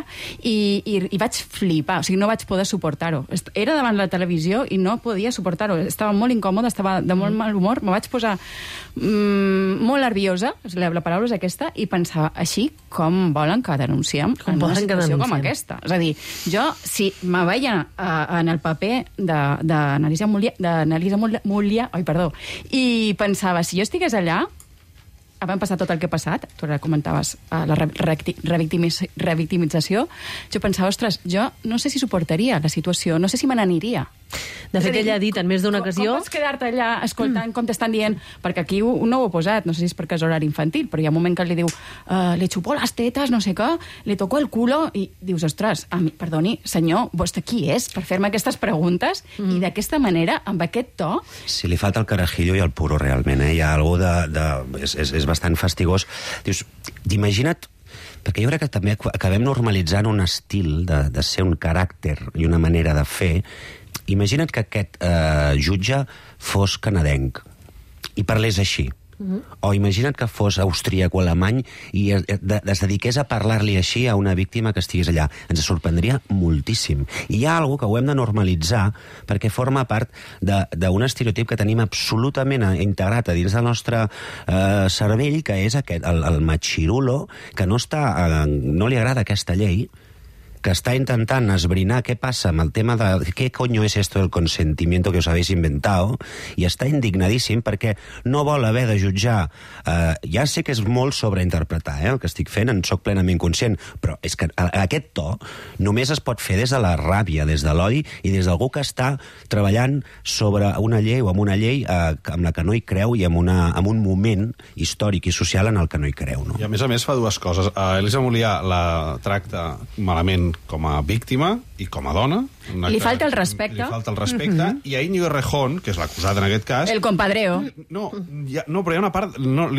i vaig flipar, o sigui, no vaig poder suportar-ho. Era davant la televisió i no podia suportar-ho. Estava molt incòmoda, estava de molt mal humor, me vaig posar molt nerviosa, la paraula és aquesta, i pensava, així com volen que denunciem en una situació com aquesta? És a dir, jo, si me veia en el paper d'Anna Elisa Mulià, i pensava, si jo estigués allà, havent passat tot el que ha passat, tu ara comentaves la revictimització, jo pensava, ostres, jo no sé si suportaria la situació, no sé si me n'aniria. De fet, ella ha dit en més d'una ocasió... Com pots quedar-te allà escoltant com t'estan dient? Perquè aquí no ho he posat, no sé si és perquè és horari infantil, però hi ha un moment que li diu le chupó les tetes, no sé què, le tocó el culo, i dius, ostres, perdoni, senyor, vostè qui és per fer-me aquestes preguntes? I d'aquesta manera, amb aquest to... Si li falta el carajillo i el puro, realment, hi ha alguna cosa és bastant fastigós. Dius, imagina't, perquè jo crec que també acabem normalitzant un estil de ser un caràcter i una manera de fer. Imagina't que aquest jutge fos canadenc i parlés així. O imagina't que fos austríac o alemany i es dediqués a parlar-li així a una víctima que estigués allà. Ens sorprendria moltíssim. I hi ha alguna que ho hem de normalitzar perquè forma part d'un estereotip que tenim absolutament integrat a dins del nostre cervell, que és aquest, el machirulo, que no li agrada aquesta llei, que està intentant esbrinar què passa amb el tema de què coño és esto del consentimiento que us habéis inventado, i està indignadíssim perquè no vol haver de jutjar. Ja sé que és molt sobreinterpretar, el que estic fent, en soc plenament conscient, però és que aquest to només es pot fer des de la ràbia, des de l'odi i des d'algú que està treballant sobre una llei o amb una llei amb la que no hi creu i amb un moment històric i social en el que no hi creu. No? I a més fa dues coses. Elisa Mulià la tracta malament com a víctima i com a dona. Li falta el respecte. I a Íñigo Errejón, que és l'acusat en aquest cas... El compadreo. No, però hi ha una part...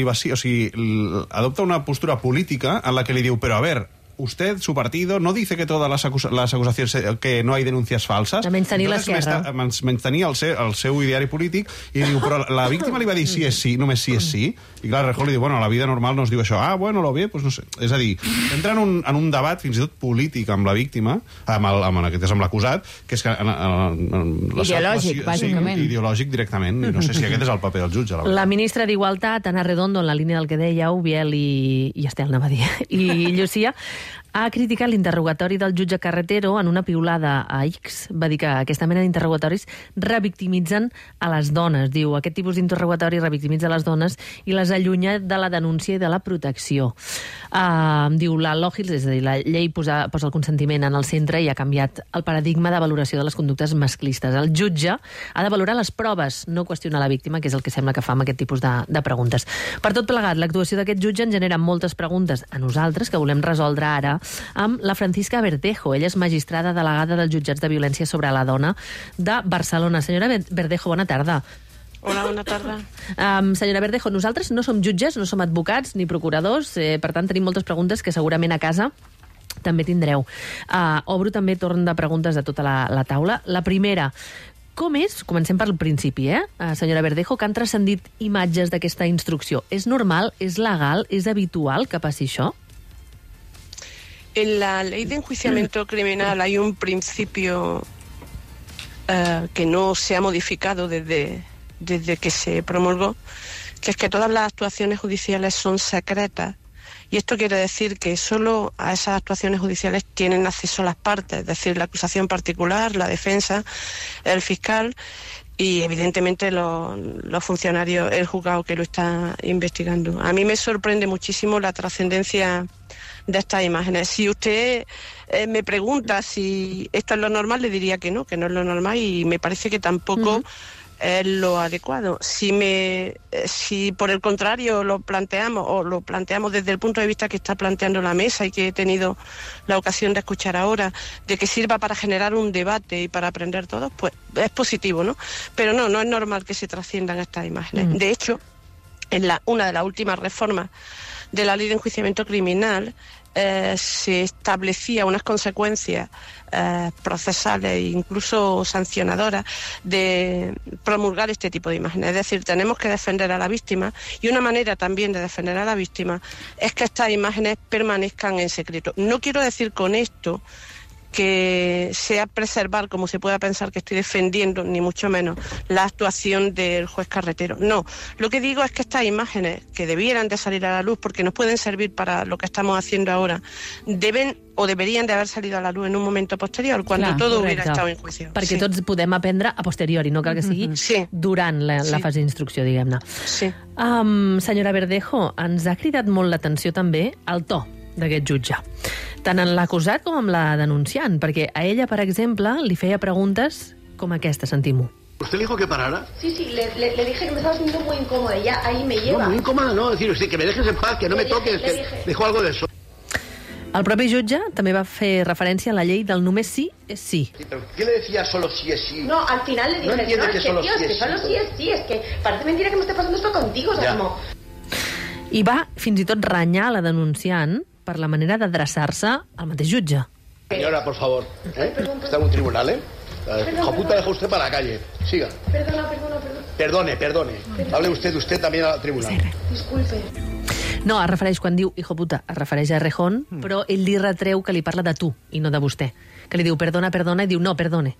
adopta una postura política en la que li diu, però a ver, usted, su partido, no dice que todas las acusaciones, que no hay denuncias falsas. De menystenir l'esquerra. Menystenir el seu ideari polític, i diu, però la víctima li va dir sí és sí, només sí és sí. I clar, Rejón li diu, bueno, a la vida normal no es diu això. Bueno, lo bé, pues no sé. És a dir, entra en un debat fins i tot polític amb la víctima, amb l'acusat, que és que... Ideològic, bàsicament. Ideològic directament. No sé si aquest és el paper del jutge. La ministra d'Igualtat, Ana Redondo, en la línia del que dèieu, Biel i Estel, anava a dir, i Llucia, ha criticat l'interrogatori del jutge Carretero en una piulada a X. Va dir que aquesta mena d'interrogatoris revictimitzen a les dones. Diu, aquest tipus d'interrogatori revictimitza les dones i les allunya de la denúncia i de la protecció. Diu, la LOGILS, és a dir, la llei posa el consentiment en el centre i ha canviat el paradigma de valoració de les conductes masclistes. El jutge ha de valorar les proves, no qüestionar la víctima, que és el que sembla que fa amb aquest tipus de preguntes. Per tot plegat, l'actuació d'aquest jutge en genera moltes preguntes a nosaltres que volem resoldre ara amb la Francisca Verdejo. Ella és magistrada delegada dels jutjats de violència sobre la dona de Barcelona. Senyora Verdejo, bona tarda. Hola, bona tarda. Senyora Verdejo, nosaltres no som jutges, no som advocats ni procuradors, per tant tenim moltes preguntes que segurament a casa també tindreu. Obro també torn de preguntes de tota la taula. La primera, com és, comencem pel principi, senyora Verdejo, que han transcendit imatges d'aquesta instrucció? És normal, és legal, és habitual que passi això? En la ley de enjuiciamiento criminal hay un principio que no se ha modificado desde que se promulgó, que es que todas las actuaciones judiciales son secretas. Y esto quiere decir que solo a esas actuaciones judiciales tienen acceso las partes, es decir, la acusación particular, la defensa, el fiscal y evidentemente los funcionarios, el juzgado que lo está investigando. A mí me sorprende muchísimo la trascendencia de estas imágenes. Si usted me pregunta si esto es lo normal, le diría que no es lo normal y me parece que tampoco es lo adecuado. Si por el contrario lo planteamos desde el punto de vista que está planteando la mesa y que he tenido la ocasión de escuchar ahora, de que sirva para generar un debate y para aprender todos, pues es positivo, ¿no? Pero no es normal que se trasciendan estas imágenes. De hecho, en una de las últimas reformas de la Ley de Enjuiciamiento Criminal se establecía unas consecuencias procesales e incluso sancionadoras de promulgar este tipo de imágenes. Es decir, tenemos que defender a la víctima y una manera también de defender a la víctima es que estas imágenes permanezcan en secreto. No quiero decir con esto que sea preservar, como se pueda pensar que estoy defendiendo, ni mucho menos, la actuación del juez Carretero. No, lo que digo es que estas imágenes, que debieran de salir a la luz porque nos pueden servir para lo que estamos haciendo ahora, deben o deberien d'haver salido a la luz en un moment posterior, quan tot hubiera estado en juicio. Perquè tots podem aprendre a posteriori, no cal que sigui durant la fase d'instrucció, diguem-ne. Sí. Senyora Verdejo, ens ha cridat molt l'atenció també el to d'aquest jutge, tant en l'acusat com amb la denunciant, perquè a ella, per exemple, li feia preguntes com aquesta, sentim-ho. ¿Usted le dijo que parara? Sí, le dije que me estaba sintiendo muy incómoda y ya ahí me lleva. No, muy incómoda no, decir, sí, que me dejes en paz, que no me toques, que dijo algo de eso. El propi jutge també va fer referència a la llei del només sí és sí. ¿Pero qué le decía solo sí es sí? No, al final le dije, no entiende que solo sí es sí. Solo sí es sí, es que parece mentira que me esté pasando esto contigo, o sea, como... I va fins i tot renyar la denunciant per la manera d'adreçar-se al mateix jutge. Señora, por favor, está en un tribunal, hijo puta, deja usted para la calle. Siga. Perdone. Hable usted también al tribunal. Disculpe. No, es refereix, quan diu hijo puta, es refereix a Rejón, però ell li retreu que li parla de tu i no de vostè. Que li diu perdona, i diu no, perdone.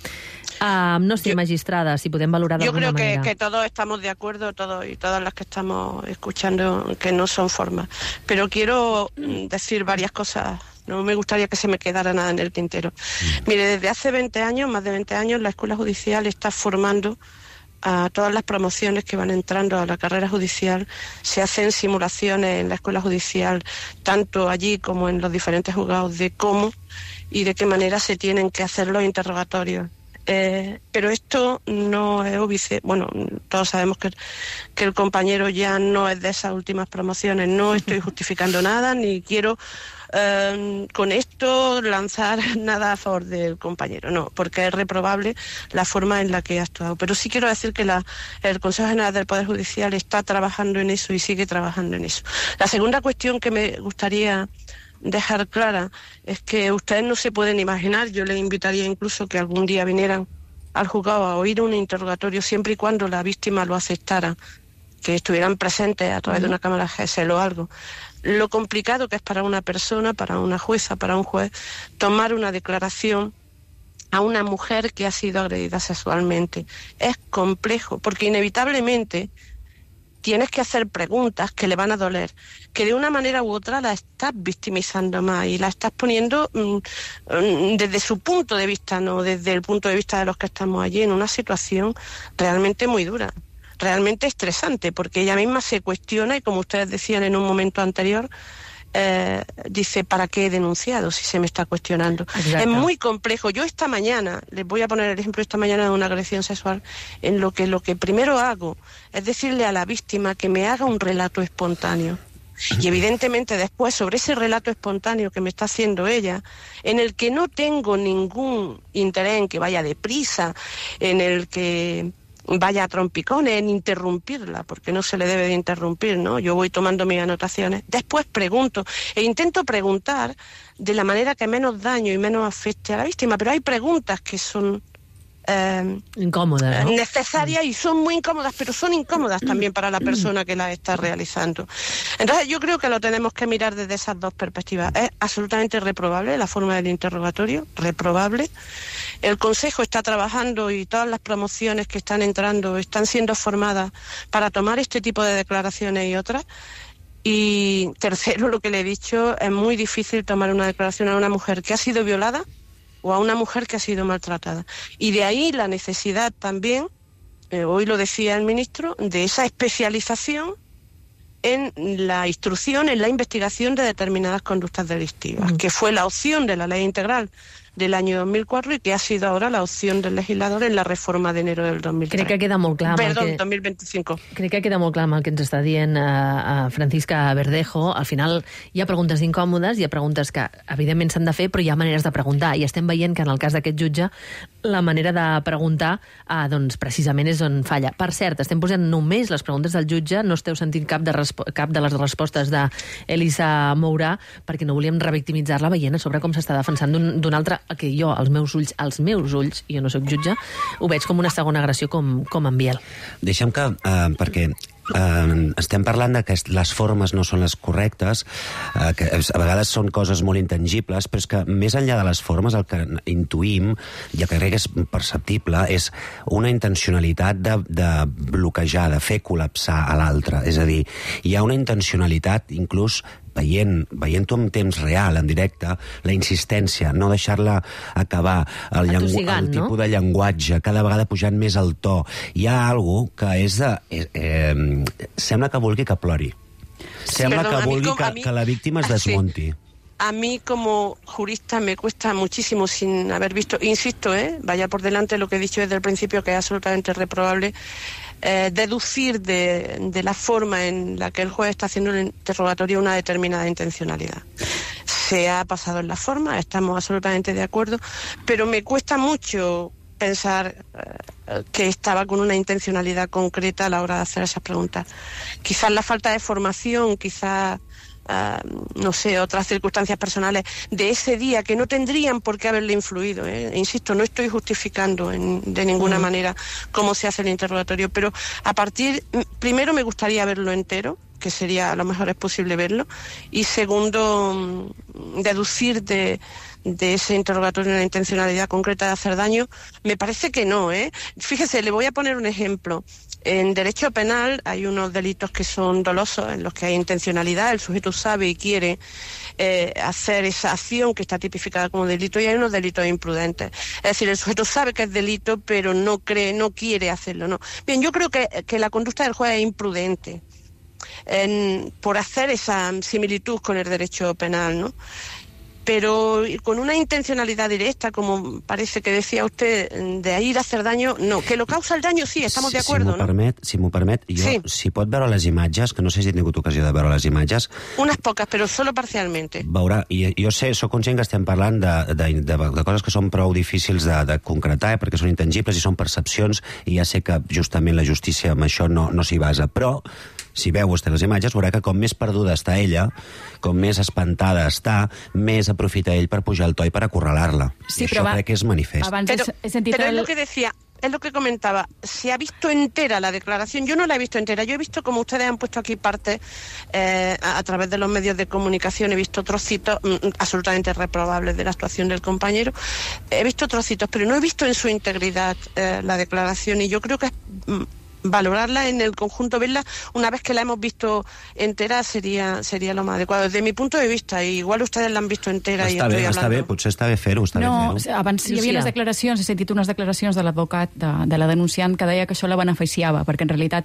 No sé, magistrada, si podem valorar d'alguna manera. Yo creo que todos estamos de acuerdo, todos y todas las que estamos escuchando, que no son formas. Pero quiero decir varias cosas. No me gustaría que se me quedara nada en el tintero. Mire, desde hace 20 años, más de 20 años, la Escuela Judicial está formando a todas las promociones que van entrando a la carrera judicial. Se hacen simulaciones en la Escuela Judicial, tanto allí como en los diferentes juzgados, de cómo y de qué manera se tienen que hacer los interrogatorios. Pero esto no es óbice. Bueno, todos sabemos que el compañero ya no es de esas últimas promociones. No estoy justificando nada, ni quiero con esto lanzar nada a favor del compañero, no, porque es reprobable la forma en la que ha actuado. Pero sí quiero decir que el Consejo General del Poder Judicial está trabajando en eso y sigue trabajando en eso. La segunda cuestión que me gustaría dejar clara es que ustedes no se pueden imaginar, yo les invitaría incluso que algún día vinieran al juzgado a oír un interrogatorio siempre y cuando la víctima lo aceptara, que estuvieran presentes a través de una cámara GSL o algo. Lo complicado que es para una persona, para una jueza, para un juez, tomar una declaración a una mujer que ha sido agredida sexualmente. Es complejo, porque inevitablemente tienes que hacer preguntas que le van a doler, que de una manera u otra la estás victimizando más y la estás poniendo desde su punto de vista, no desde el punto de vista de los que estamos allí, en una situación realmente muy dura, realmente estresante, porque ella misma se cuestiona y, como ustedes decían en un momento anterior, dice, ¿para qué he denunciado si se me está cuestionando? Exacto. Es muy complejo. Yo esta mañana, les voy a poner el ejemplo esta mañana de una agresión sexual, en lo que primero hago es decirle a la víctima que me haga un relato espontáneo. Y evidentemente después, sobre ese relato espontáneo que me está haciendo ella, en el que no tengo ningún interés en que vaya deprisa, en el que vaya a trompicones, en interrumpirla, porque no se le debe de interrumpir, ¿no? Yo voy tomando mis anotaciones. Después pregunto, e intento preguntar de la manera que menos daño y menos afecte a la víctima, pero hay preguntas que son incómodas, ¿no? Necesarias y son muy incómodas, pero son incómodas también para la persona que las está realizando. Entonces yo creo que lo tenemos que mirar desde esas dos perspectivas. Es absolutamente reprobable la forma del interrogatorio, reprobable, El Consejo está trabajando y todas las promociones que están entrando están siendo formadas para tomar este tipo de declaraciones y otras. Y tercero, lo que le he dicho, es muy difícil tomar una declaración a una mujer que ha sido violada o a una mujer que ha sido maltratada. Y de ahí la necesidad también, hoy lo decía el ministro, de esa especialización en la instrucción, en la investigación de determinadas conductas delictivas, que fue la opción de la Ley Integral del año 2004 y que ha sido ahora la opción del legislador en la reforma de enero del 2003. Crec que queda molt clar... Perdó, 2025. Crec que queda molt clar amb el que ens està dient Francisca Verdejo. Al final hi ha preguntes incòmodes, hi ha preguntes que evidentment s'han de fer, però hi ha maneres de preguntar. I estem veient que en el cas d'aquest jutge la manera de preguntar doncs precisament és on falla. Per cert, estem posant només les preguntes del jutge, no esteu sentint cap de les respostes d'Elisa Mourà, perquè no volíem revictimitzar-la veient a sobre com s'està defensant d'un altre que jo, als meus ulls, jo no sóc jutge, ho veig com una segona agressió com en Biel. Deixa'm que, perquè estem parlant de que les formes no són les correctes, que a vegades són coses molt intangibles, però és que més enllà de les formes el que intuïm, i el que crec que és perceptible, és una intencionalitat de bloquejar, de fer col·lapsar a l'altre. És a dir, hi ha una intencionalitat, inclús veient-ho en temps real, en directe, la insistència, no deixar-la acabar, el tipus de llenguatge, cada vegada pujant més el to. Hi ha alguna cosa que és de... sembla que vulgui que plori. Sembla que vulgui que la víctima es desmonti. A mí como jurista me cuesta muchísimo, sin haber visto, insisto, vaya por delante lo que he dicho desde el principio, que es absolutamente reprobable, deducir de la forma en la que el juez está haciendo el interrogatorio una determinada intencionalidad. Se ha pasado en la forma, estamos absolutamente de acuerdo, pero me cuesta mucho pensar que estaba con una intencionalidad concreta a la hora de hacer esas preguntas. Quizás la falta de formación, quizás no sé, otras circunstancias personales de ese día que no tendrían por qué haberle influido. Insisto, no estoy justificando de ninguna manera cómo se hace el interrogatorio, pero primero me gustaría verlo entero, que sería a lo mejor es posible verlo, y segundo, deducir de ese interrogatorio una intencionalidad concreta de hacer daño, me parece que no, Fíjese, le voy a poner un ejemplo. En derecho penal hay unos delitos que son dolosos, en los que hay intencionalidad, el sujeto sabe y quiere hacer esa acción que está tipificada como delito, y hay unos delitos imprudentes. Es decir, el sujeto sabe que es delito, pero no quiere hacerlo, ¿no? Bien, yo creo que la conducta del juez es imprudente por hacer esa similitud con el derecho penal, ¿no? Pero con una intencionalidad directa, como parece que decía usted, de ir a hacer daño, no. Que lo causa el daño, sí, estamos de acuerdo, ¿no? Si m'ho permet, jo, si pot veure les imatges, que no sé si he tingut ocasió de veure les imatges... Unas pocas, però solo parcialmente. Veurà, i jo soc conscient que estem parlant de coses que són prou difícils de concretar, perquè són intangibles i són percepcions, i ja sé que justament la justícia amb això no s'hi basa, però... Si veu vostè les imatges, veurà que com més perduda està ella, com més espantada està, més aprofita ell per pujar el to i per acorralar-la. Sí, I això crec que és manifest. Pero es lo que decía, es lo que comentaba, se ha visto entera la declaración, yo no la he visto entera, yo he visto, como ustedes han puesto aquí parte, a través de los medios de comunicación, he visto trocitos absolutamente reprobables de la actuación del compañero, he visto trocitos, pero no he visto en su integridad la declaración, y yo creo que es... valorarla en el conjunto, verla una vez que la hemos visto entera sería lo más adecuado. Desde mi punto de vista, igual ustedes la han visto entera. Està bé, potser està bé fer-ho. Abans hi havia les declaracions, he sentit unes declaracions de l'advocat, de la denunciant, que deia que això la beneficiava, perquè en realitat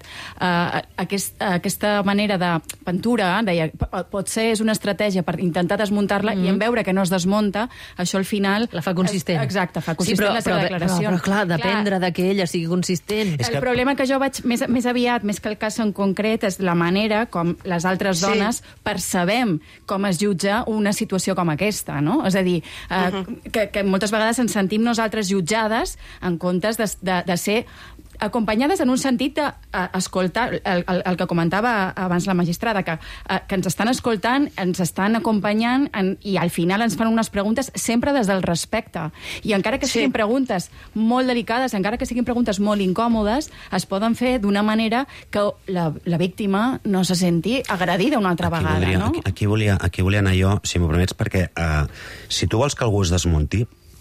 aquesta manera de pintura, deia, potser és una estratègia per intentar desmuntar-la, i en veure que no es desmunta, això al final... La fa consistent. Exacte, fa consistent la seva declaració. Però clar, dependre de que ella sigui consistent. El problema que jo vaig més aviat, més que el cas en concret, és la manera com les altres dones percebem com es jutja una situació com aquesta, no? És a dir, que moltes vegades ens sentim nosaltres jutjades en comptes de ser acompanyades en un sentit d'escoltar el que comentava abans la magistrada, que ens estan escoltant, ens estan acompanyant i al final ens fan unes preguntes sempre des del respecte. I encara que siguin preguntes molt delicades, encara que siguin preguntes molt incòmodes, es poden fer d'una manera que la víctima no se senti agredida una altra vegada, no? Aquí volia anar jo, si m'ho permets, perquè si tu vols que algú es desmunti,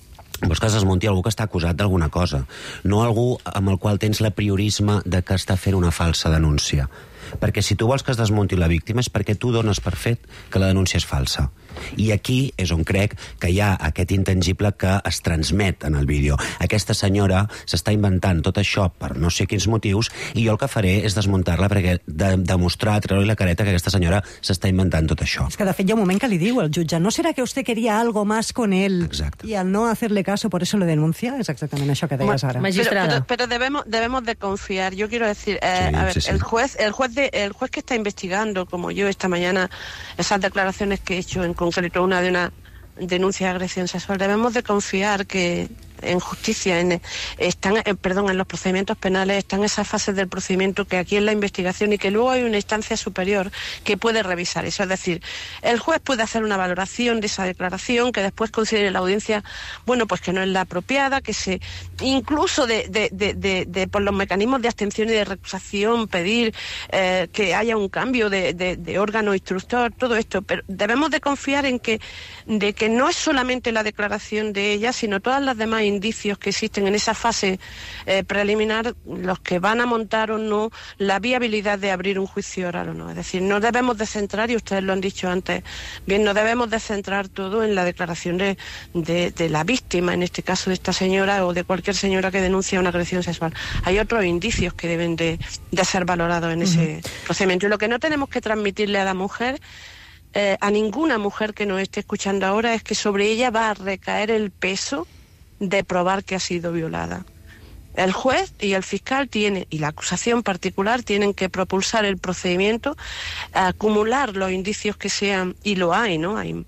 vols que es desmunti algú que està acusat d'alguna cosa, no algú amb el qual tens l'apriorisme de que està fent una falsa denúncia. Perquè si tu vols que es desmunti la víctima és perquè tu dones per fet que la denúncia és falsa. I aquí és on crec que hi ha aquest intangible que es transmet en el vídeo. Aquesta senyora s'està inventant tot això per no sé quins motius i jo el que faré és desmuntar-la perquè demostrar, treure-li la careta que aquesta senyora s'està inventant tot això. És que de fet hi ha un moment que li diu el jutge, ¿no será que usted quería algo más con él? Exacte. Y al no hacerle caso por eso lo denuncia? És exactament això que deies ara. Pero debemos de confiar. Yo quiero decir, el juez que está investigando, como yo esta mañana, esas declaraciones que he hecho, en concreto una de una denuncia de agresión sexual, debemos de confiar que en justicia, en los procedimientos penales están esas fases del procedimiento que aquí es la investigación y que luego hay una instancia superior que puede revisar eso. Es decir, el juez puede hacer una valoración de esa declaración que después considere la audiencia, bueno, pues que no es la apropiada, que se incluso por los mecanismos de abstención y de recusación pedir que haya un cambio de órgano instructor, todo esto. Pero debemos de confiar en que no es solamente la declaración de ella, sino todas las demás indicios que existen en esa fase preliminar, los que van a montar o no la viabilidad de abrir un juicio oral o no. Es decir, no debemos de centrar, y ustedes lo han dicho antes, bien, no debemos de centrar todo en la declaración de la víctima, en este caso de esta señora o de cualquier señora que denuncia una agresión sexual. Hay otros indicios que deben de ser valorados en ese procedimiento. Y lo que no tenemos que transmitirle a la mujer, a ninguna mujer que nos esté escuchando ahora, es que sobre ella va a recaer el peso de probar que ha sido violada. El juez y el fiscal y la acusación particular tienen que propulsar el procedimiento, acumular los indicios que sean, y lo hay, ¿no? Hay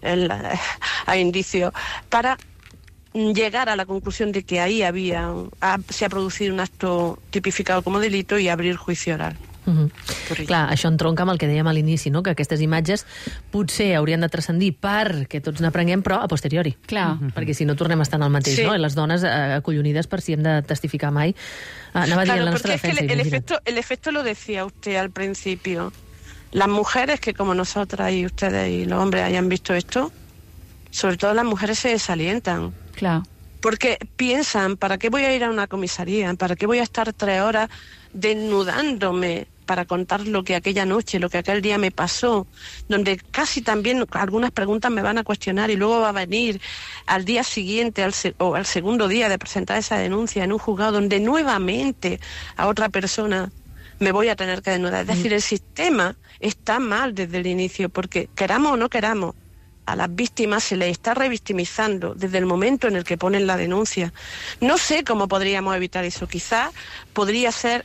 indicios para llegar a la conclusión de que ahí se ha producido un acto tipificado como delito y abrir juicio oral. Clar, això entronca amb el que dèiem a l'inici, no? Que aquestes imatges potser haurien de transcendir perquè tots n'aprenguem, però a posteriori. Clar. Perquè si no tornem a estar en el mateix, no? I les dones acollonides per si hem de testificar mai. Anava a dir en la nostra defensa. El efecto lo decía usted al principio. Las mujeres que como nosotras y ustedes y los hombres hayan visto esto, sobre todo las mujeres se desalientan. Claro. Porque piensan, ¿para qué voy a ir a una comisaría? ¿Para qué voy a estar 3 horas desnudándome para contar lo que aquella noche, lo que aquel día me pasó? Donde casi también algunas preguntas me van a cuestionar y luego va a venir al día siguiente o al segundo día de presentar esa denuncia en un juzgado donde nuevamente a otra persona me voy a tener que desnudar. Es decir, el sistema está mal desde el inicio porque, queramos o no queramos, a las víctimas se les está revictimizando desde el momento en el que ponen la denuncia. No sé cómo podríamos evitar eso. Quizás podría ser,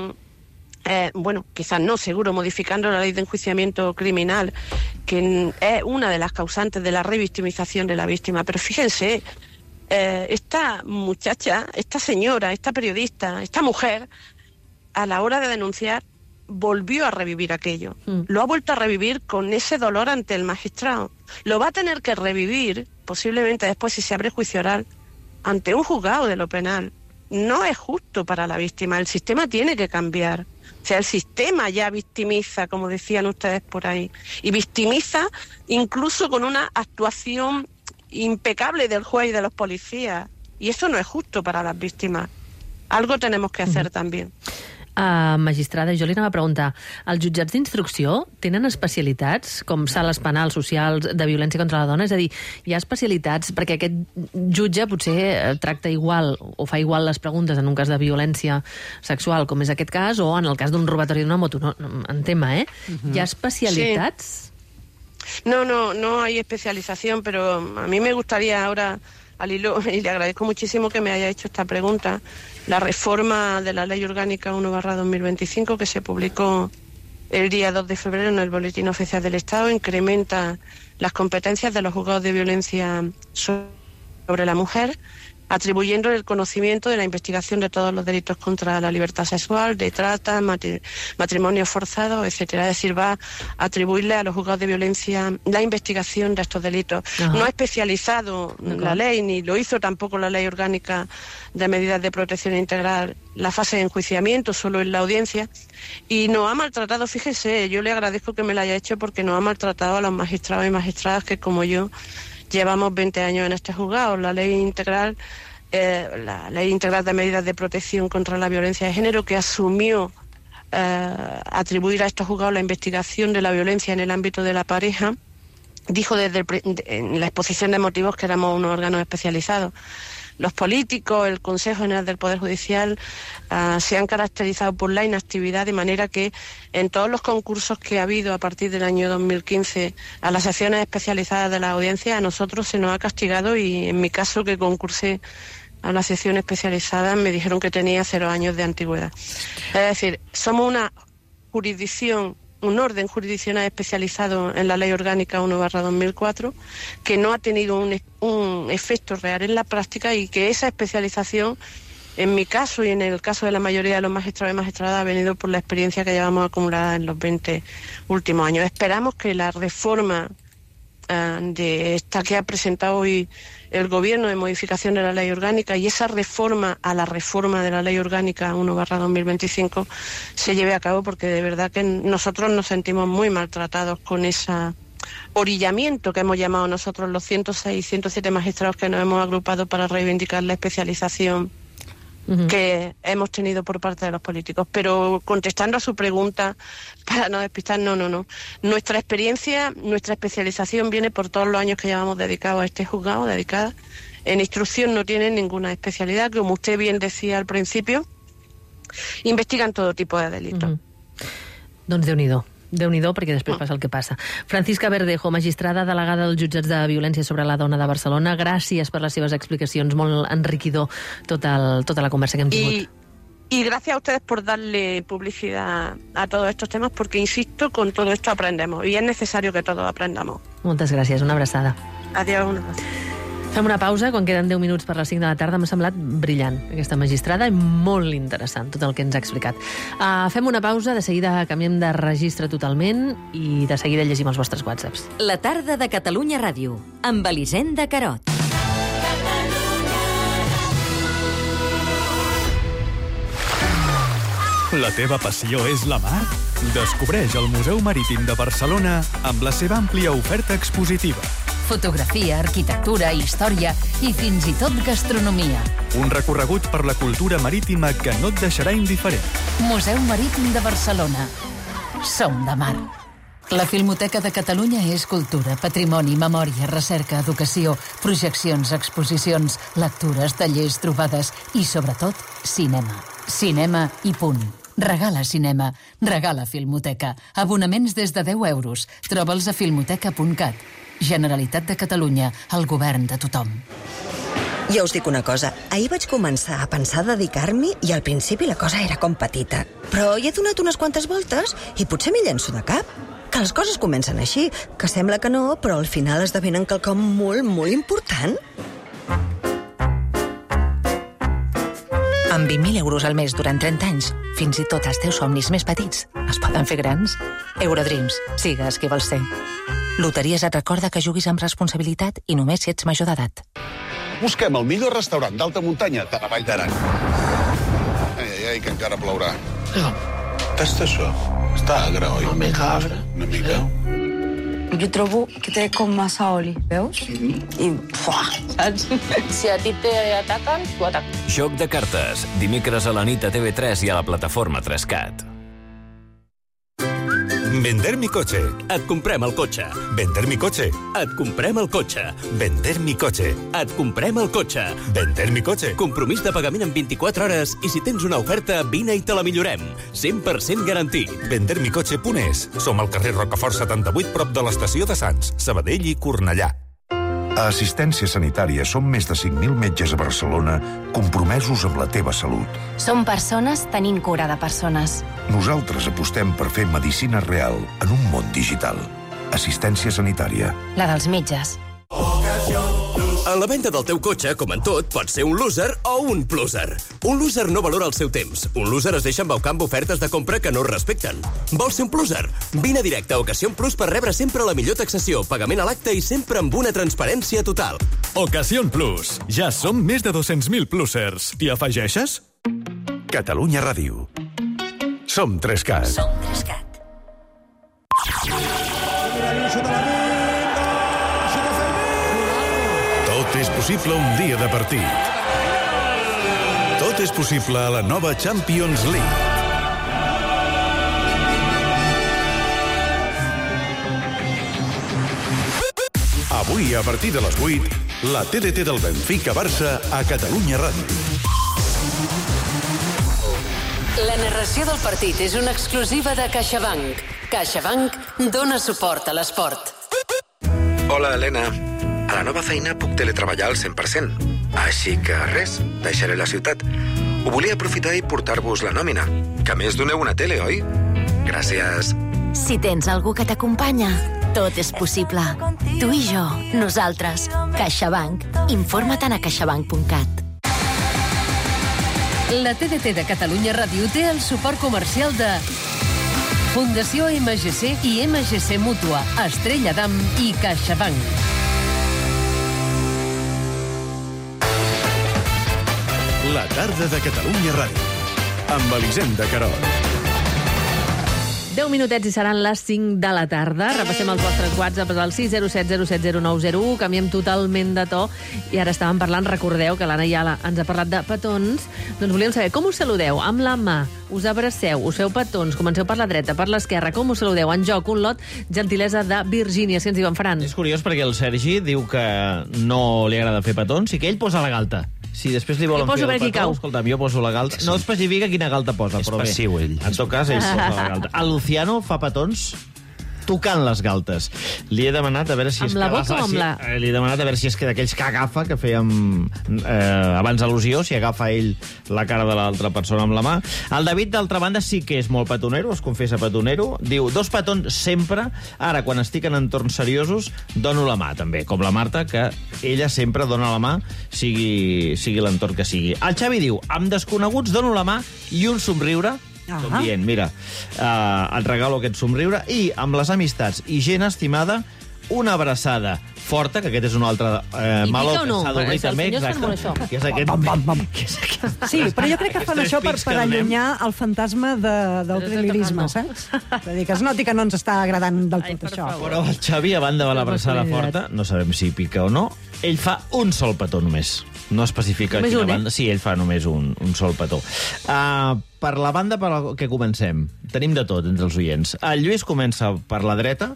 quizás no, seguro, modificando la ley de enjuiciamiento criminal, que es una de las causantes de la revictimización de la víctima. Pero fíjense, esta muchacha, esta señora, esta periodista, esta mujer, a la hora de denunciar, volvió a revivir aquello. Lo ha vuelto a revivir con ese dolor ante el magistrado. Lo va a tener que revivir, posiblemente después, si se abre juicio oral, ante un juzgado de lo penal. No es justo para la víctima. El sistema tiene que cambiar. O sea, el sistema ya victimiza, como decían ustedes por ahí, y victimiza incluso con una actuación impecable del juez y de los policías. Y eso no es justo para las víctimas. Algo tenemos que hacer también. Magistrada, jo li anava a preguntar, els jutjats d'instrucció tenen especialitats, com sales penals, socials, de violència contra la dona? És a dir, hi ha especialitats perquè aquest jutge potser tracta igual o fa igual les preguntes en un cas de violència sexual, com és aquest cas, o en el cas d'un robatori d'una moto, no, en tema, Hi ha especialitats? Sí. No hay especialización, pero a mí me gustaría ahora, al hilo, y le agradezco muchísimo que me haya hecho esta pregunta, la reforma de la Ley Orgánica 1/2025 que se publicó el día 2 de febrero en el Boletín Oficial del Estado incrementa las competencias de los juzgados de violencia sobre la mujer, atribuyendo el conocimiento de la investigación de todos los delitos contra la libertad sexual, de trata, matrimonio forzado, etcétera. Es decir, va a atribuirle a los juzgados de violencia la investigación de estos delitos. No ha especializado la ley, ni lo hizo tampoco la Ley Orgánica de Medidas de Protección Integral, la fase de enjuiciamiento, solo en la audiencia, y nos ha maltratado, fíjese, yo le agradezco que me la haya hecho porque nos ha maltratado a los magistrados y magistradas que, como yo, llevamos 20 años en este juzgado. La ley integral de medidas de protección contra la violencia de género, que asumió atribuir a estos juzgados la investigación de la violencia en el ámbito de la pareja, dijo en la exposición de motivos que éramos unos órganos especializados. Los políticos, el Consejo General del Poder Judicial se han caracterizado por la inactividad, de manera que en todos los concursos que ha habido a partir del año 2015 a las secciones especializadas de la audiencia, a nosotros se nos ha castigado, y en mi caso, que concursé a la sección especializada, me dijeron que tenía 0 años de antigüedad. Es decir, somos una jurisdicción, un orden jurisdiccional especializado en la Ley Orgánica 1/2004, que no ha tenido un efecto real en la práctica, y que esa especialización, en mi caso y en el caso de la mayoría de los magistrados y magistradas, ha venido por la experiencia que llevamos acumulada en los 20 últimos años. Esperamos que la reforma de esta que ha presentado hoy el Gobierno de modificación de la Ley Orgánica, y esa reforma a la reforma de la Ley Orgánica 1/2025 se lleve a cabo, porque de verdad que nosotros nos sentimos muy maltratados con ese orillamiento que hemos llamado nosotros los 106 y 107 magistrados que nos hemos agrupado para reivindicar la especialización que hemos tenido por parte de los políticos. Pero contestando a su pregunta, para no despistar, no. Nuestra experiencia, nuestra especialización viene por todos los años que llevamos dedicados a este juzgado, dedicada. En instrucción no tienen ninguna especialidad, como usted bien decía al principio, investigan todo tipo de delitos. Doncs Déu-n'hi-do, perquè després passa el que passa. Francisca Verdejo, magistrada delegada dels jutjats de violència sobre la dona de Barcelona, gràcies per les seves explicacions, molt enriquidor tota la conversa que hem tingut. Y gracias a ustedes por darle publicidad a todos estos temas, porque, insisto, con todo esto aprendemos, y es necesario que todos aprendamos. Moltes gràcies, una abraçada. Adiós, una abraçada. Fem una pausa, quan queden 10 minuts per les 5 de la tarda. M'ha semblat brillant aquesta magistrada i molt interessant tot el que ens ha explicat. Fem una pausa, de seguida canviem de registre totalment i de seguida llegim els vostres whatsapps. La tarda de Catalunya Ràdio, amb Elisenda Carot. La teva passió és la mar? Descobreix el Museu Marítim de Barcelona amb la seva àmplia oferta expositiva. Fotografia, arquitectura, història i fins i tot gastronomia. Un recorregut per la cultura marítima que no et deixarà indiferent. Museu Marítim de Barcelona. Som de mar. La Filmoteca de Catalunya és cultura, patrimoni, memòria, recerca, educació, projeccions, exposicions, lectures, tallers, trobades i, sobretot, cinema. Cinema i punt. Regala cinema. Regala Filmoteca. Abonaments des de 10 euros. Troba'ls a filmoteca.cat. Generalitat de Catalunya, el govern de tothom. Jo us dic una cosa, ahir vaig començar a pensar dedicar-m'hi i al principi la cosa era com petita. Però hi he donat unes quantes voltes i potser m'hi llenço de cap. Que les coses comencen així, que sembla que no, però al final esdevenen quelcom molt, molt important. Amb 20.000 euros al mes durant 30 anys, fins i tot els teus somnis més petits es poden fer grans. Eurodreams, sigues qui vols ser. Loteries et recorda que juguis amb responsabilitat i només si ets major d'edat. Busquem el millor restaurant d'alta muntanya de la Vall d'Aran. Ai, que encara plourà. Tasta això. Està agre, oi? Una mica agre. Una mica. Jo trobo que té com massa oli, veus? I, saps? Si a ti t'ataquen, tu ataques. Joc de cartes. Dimecres a la nit a TV3 i a la plataforma 3CAT. Vender mi coche. Et comprem el cotxe. Vender mi coche. Et comprem el cotxe. Vender mi coche. Et comprem el cotxe. Vender mi coche. Compromís de pagament en 24 hores i si tens una oferta, vine i te la millorem. 100% garantit. Vendermicoche.es. Som al carrer Rocafort 78, prop de l'estació de Sants, Sabadell i Cornellà. A Assistència Sanitària som més de 5.000 metges a Barcelona compromesos amb la teva salut. Som persones tenint cura de persones. Nosaltres apostem per fer medicina real en un món digital. Assistència Sanitària. La dels metges. A la venda del teu cotxe, com en tot, pots ser un loser o un pluser. Un loser no valora el seu temps. Un loser es deixa embaucar amb ofertes de compra que no respecten. Vols ser un pluser? Vine directe a Ocasión Plus per rebre sempre la millor taxació, pagament a l'acte i sempre amb una transparència total. Ocasión Plus. Ja som més de 200.000 plusers. T'hi afegeixes? Catalunya Ràdio. Som 3CAT. Som 3CAT. és possible un dia de partit. Tot és possible a la nova Champions League. Avui, a partir de les 8, la TDT del Benfica-Barça a Catalunya Ràdio. La narració del partit és una exclusiva de CaixaBank. CaixaBank dona suport a l'esport. Hola, Helena. A la nova feina puc teletreballar al 100%. Així que res, deixaré la ciutat. Ho volia aprofitar i portar-vos la nòmina. Que a més doneu una tele, oi? Gràcies. Si tens algú que t'acompanya, tot és possible. Tu i jo, nosaltres. CaixaBank. Informa't a caixabank.cat. La TDT de Catalunya Ràdio té el suport comercial de Fundació MGC i MGC Mútua, Estrella d'Am i CaixaBank. La tarda de Catalunya Ràdio, amb Elisenda Querol. 10 minutets i seran les 5 de la tarda. Repassem els vostres whatsapps al 607070901. Canviem totalment de to. I ara estàvem parlant, recordeu que l'Anna Iala ens ha parlat de petons. Doncs volíem saber com us saludeu. Amb la mà, us abraceu, us feu petons, comenceu per la dreta, per l'esquerra. Com us saludeu? En joc, un lot, gentilesa de Virgínia. Si ens diuen, Fran. És curiós perquè el Sergi diu que no li agrada fer petons i que ell posa la galta. Si després li volen fer el petó, escolta'm, jo poso la galta. No especifica quina galta posa, però bé. És passiu, ell. En tot cas, ell posa la galta. El Luciano fa petons tocant les galtes. Li he demanat a veure si amb la boca o amb la... Li he demanat a veure si és que d'aquells que agafa, que fèiem abans al·lusió, si agafa ell la cara de l'altra persona amb la mà. El David, d'altra banda, sí que és molt petonero, es confessa petonero. Diu, 2 petons sempre. Ara, quan estic en entorns seriosos, dono la mà, també. Com la Marta, que ella sempre dona la mà, sigui l'entorn que sigui. El Xavi diu, amb desconeguts dono la mà i un somriure, com dient, mira, et regalo aquest somriure, i amb les amistats i gent estimada, una abraçada forta, que aquest és un altre meló que s'ha d'obrir també, exacte. Que és aquest... Sí, però jo crec que fan això per allunyar el fantasma del trililisme, saps? És a dir, que es noti que no ens està agradant del tot això. Però el Xavi, a banda de l'abraçada forta, no sabem si pica o no, ell fa un sol petó només. No especifica quina banda. Sí, ell fa només un sol petó. Per la banda per la que comencem, tenim de tot entre els oients. El Lluís comença per la dreta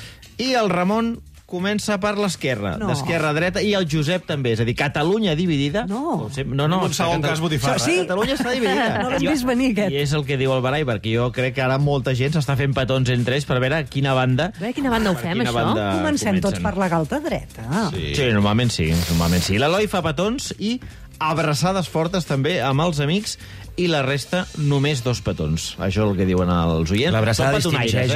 i el Ramon comença per l'esquerra, d'esquerra a dreta, i el Josep també. És a dir, Catalunya dividida... No. Un segon cas botifarra. Sí. Catalunya està dividida. No l'has vist venir, aquest. I és el que diu el Barai, perquè jo crec que ara molta gent s'està fent petons entre ells per veure quina banda... Quina banda ho fem, això? Comencem tots per la galta dreta. Sí, normalment sí. L'Eloi fa petons i abraçades fortes també amb els amics, i la resta només 2 petons. Això és el que diuen els oients. L'abraçada distingeix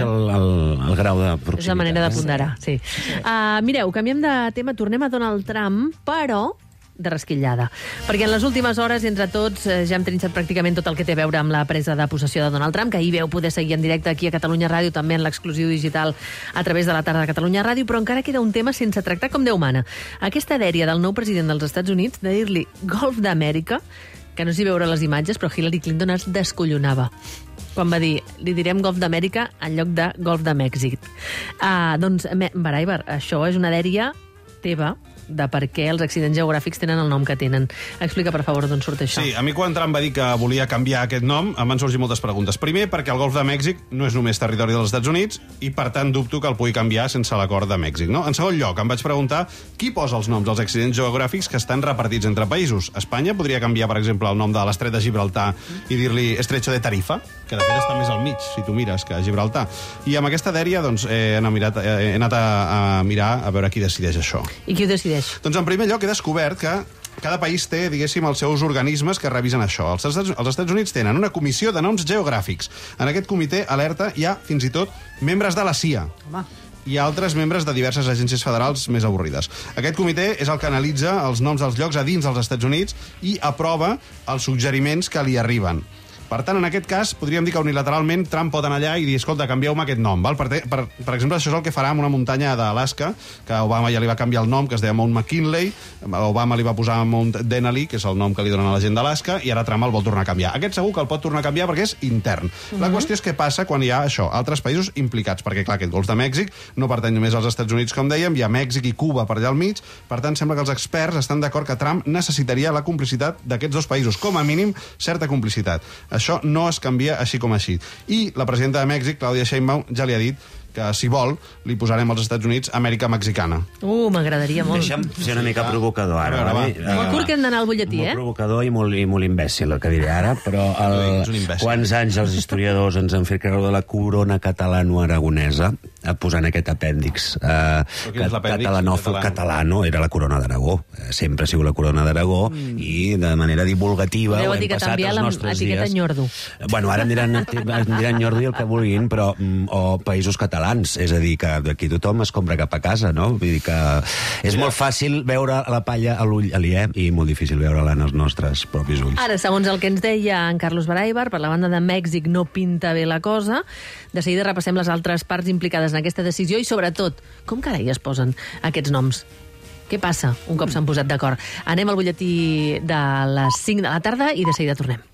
el grau de proximitat. És la manera de ponderar, sí. Mireu, canviem de tema, tornem a Donald Trump, però de resquillada. Perquè en les últimes hores, entre tots, ja hem trinxat pràcticament tot el que té a veure amb la presa de possessió de Donald Trump, que ahir veu poder seguir en directe aquí a Catalunya Ràdio, també en l'exclusiu digital a través de la tarda de Catalunya Ràdio, però encara queda un tema sense tractar com Déu mana. Aquesta dèria del nou president dels Estats Units de dir-li Golf d'Amèrica, que no sé veure les imatges, però Hillary Clinton es descollonava quan va dir, li direm Golf d'Amèrica en lloc de Golf de Mèxic. Doncs, Baraibar, això és una dèria teva de per què els accidents geogràfics tenen el nom que tenen. Explica, per favor, d'on surt això. Sí, a mi quan Trump va dir que volia canviar aquest nom, em van sorgir moltes preguntes. Primer, perquè el Golf de Mèxic no és només territori dels Estats Units i, per tant, dubto que el pugui canviar sense l'acord de Mèxic, no? En segon lloc, em vaig preguntar qui posa els noms dels accidents geogràfics que estan repartits entre països. Espanya podria canviar, per exemple, el nom de l'estret de Gibraltar i dir-li Estrecho de Tarifa, que de fet està més al mig, si tu mires, que a Gibraltar. I amb aquesta dèria, doncs, he anat a mirar a veure qui decideix això. I qui ho decideix? Doncs, en primer lloc, he descobert que cada país té, diguéssim, els seus organismes que revisen això. Els Estats Units tenen una comissió de noms geogràfics. En aquest comitè, alerta, hi ha, fins i tot, membres de la CIA. Home. I altres membres de diverses agències federals més avorrides. Aquest comitè és el que analitza els noms dels llocs a dins dels Estats Units i aprova els suggeriments que li arriben. Per tant, en aquest cas, podríem dir que unilateralment Trump pot anar allà i dir, escolta, canvieu-me aquest nom. Val? Per exemple, això és el que farà amb una muntanya d'Alaska, que Obama ja li va canviar el nom, que es deia Mount McKinley, Obama li va posar Mount Denali, que és el nom que li donen a la gent d'Alaska, i ara Trump el vol tornar a canviar. Aquest segur que el pot tornar a canviar perquè és intern. La qüestió és què passa quan hi ha això, altres països implicats, perquè clar, aquest golf de Mèxic no pertany només als Estats Units, com dèiem, hi ha Mèxic i Cuba per allà al mig, per tant, sembla que els experts estan d'acord que Trump necessitaria la complicitat d'aquests dos països, com a mínim, certa complicitat. Això no es canvia així com així. I la presidenta de Mèxic, Claudia Sheinbaum, ja li ha dit que, si vol, li posarem als Estats Units Amèrica Mexicana. M'agradaria molt. Deixa'm ser una mica provocador ara. Molt curt que hem d'anar al butlletí, Molt provocador i molt imbècil, el que diré ara, però quants anys els historiadors ens han fet creure de la corona catalano-aragonesa posant aquest apèndix catalano, era la corona d'Aragó. Sempre ha sigut la corona d'Aragó i de manera divulgativa ho hem passat als nostres dies. Bueno, ara em diran Nyordo i el que vulguin, però o països catalans, és a dir, que aquí tothom es compra cap a casa, no? Vull dir que és molt fàcil veure la palla a l'ull aliè i molt difícil veure-la en els nostres propis ulls. Ara, segons el que ens deia en Carlos Baraibar, per la banda de Mèxic no pinta bé la cosa. De seguida repassem les altres parts implicades en aquesta decisió i, sobretot, com carai es posen aquests noms? Què passa un cop s'han posat d'acord? Anem al butlletí de les 5 de la tarda i de seguida tornem.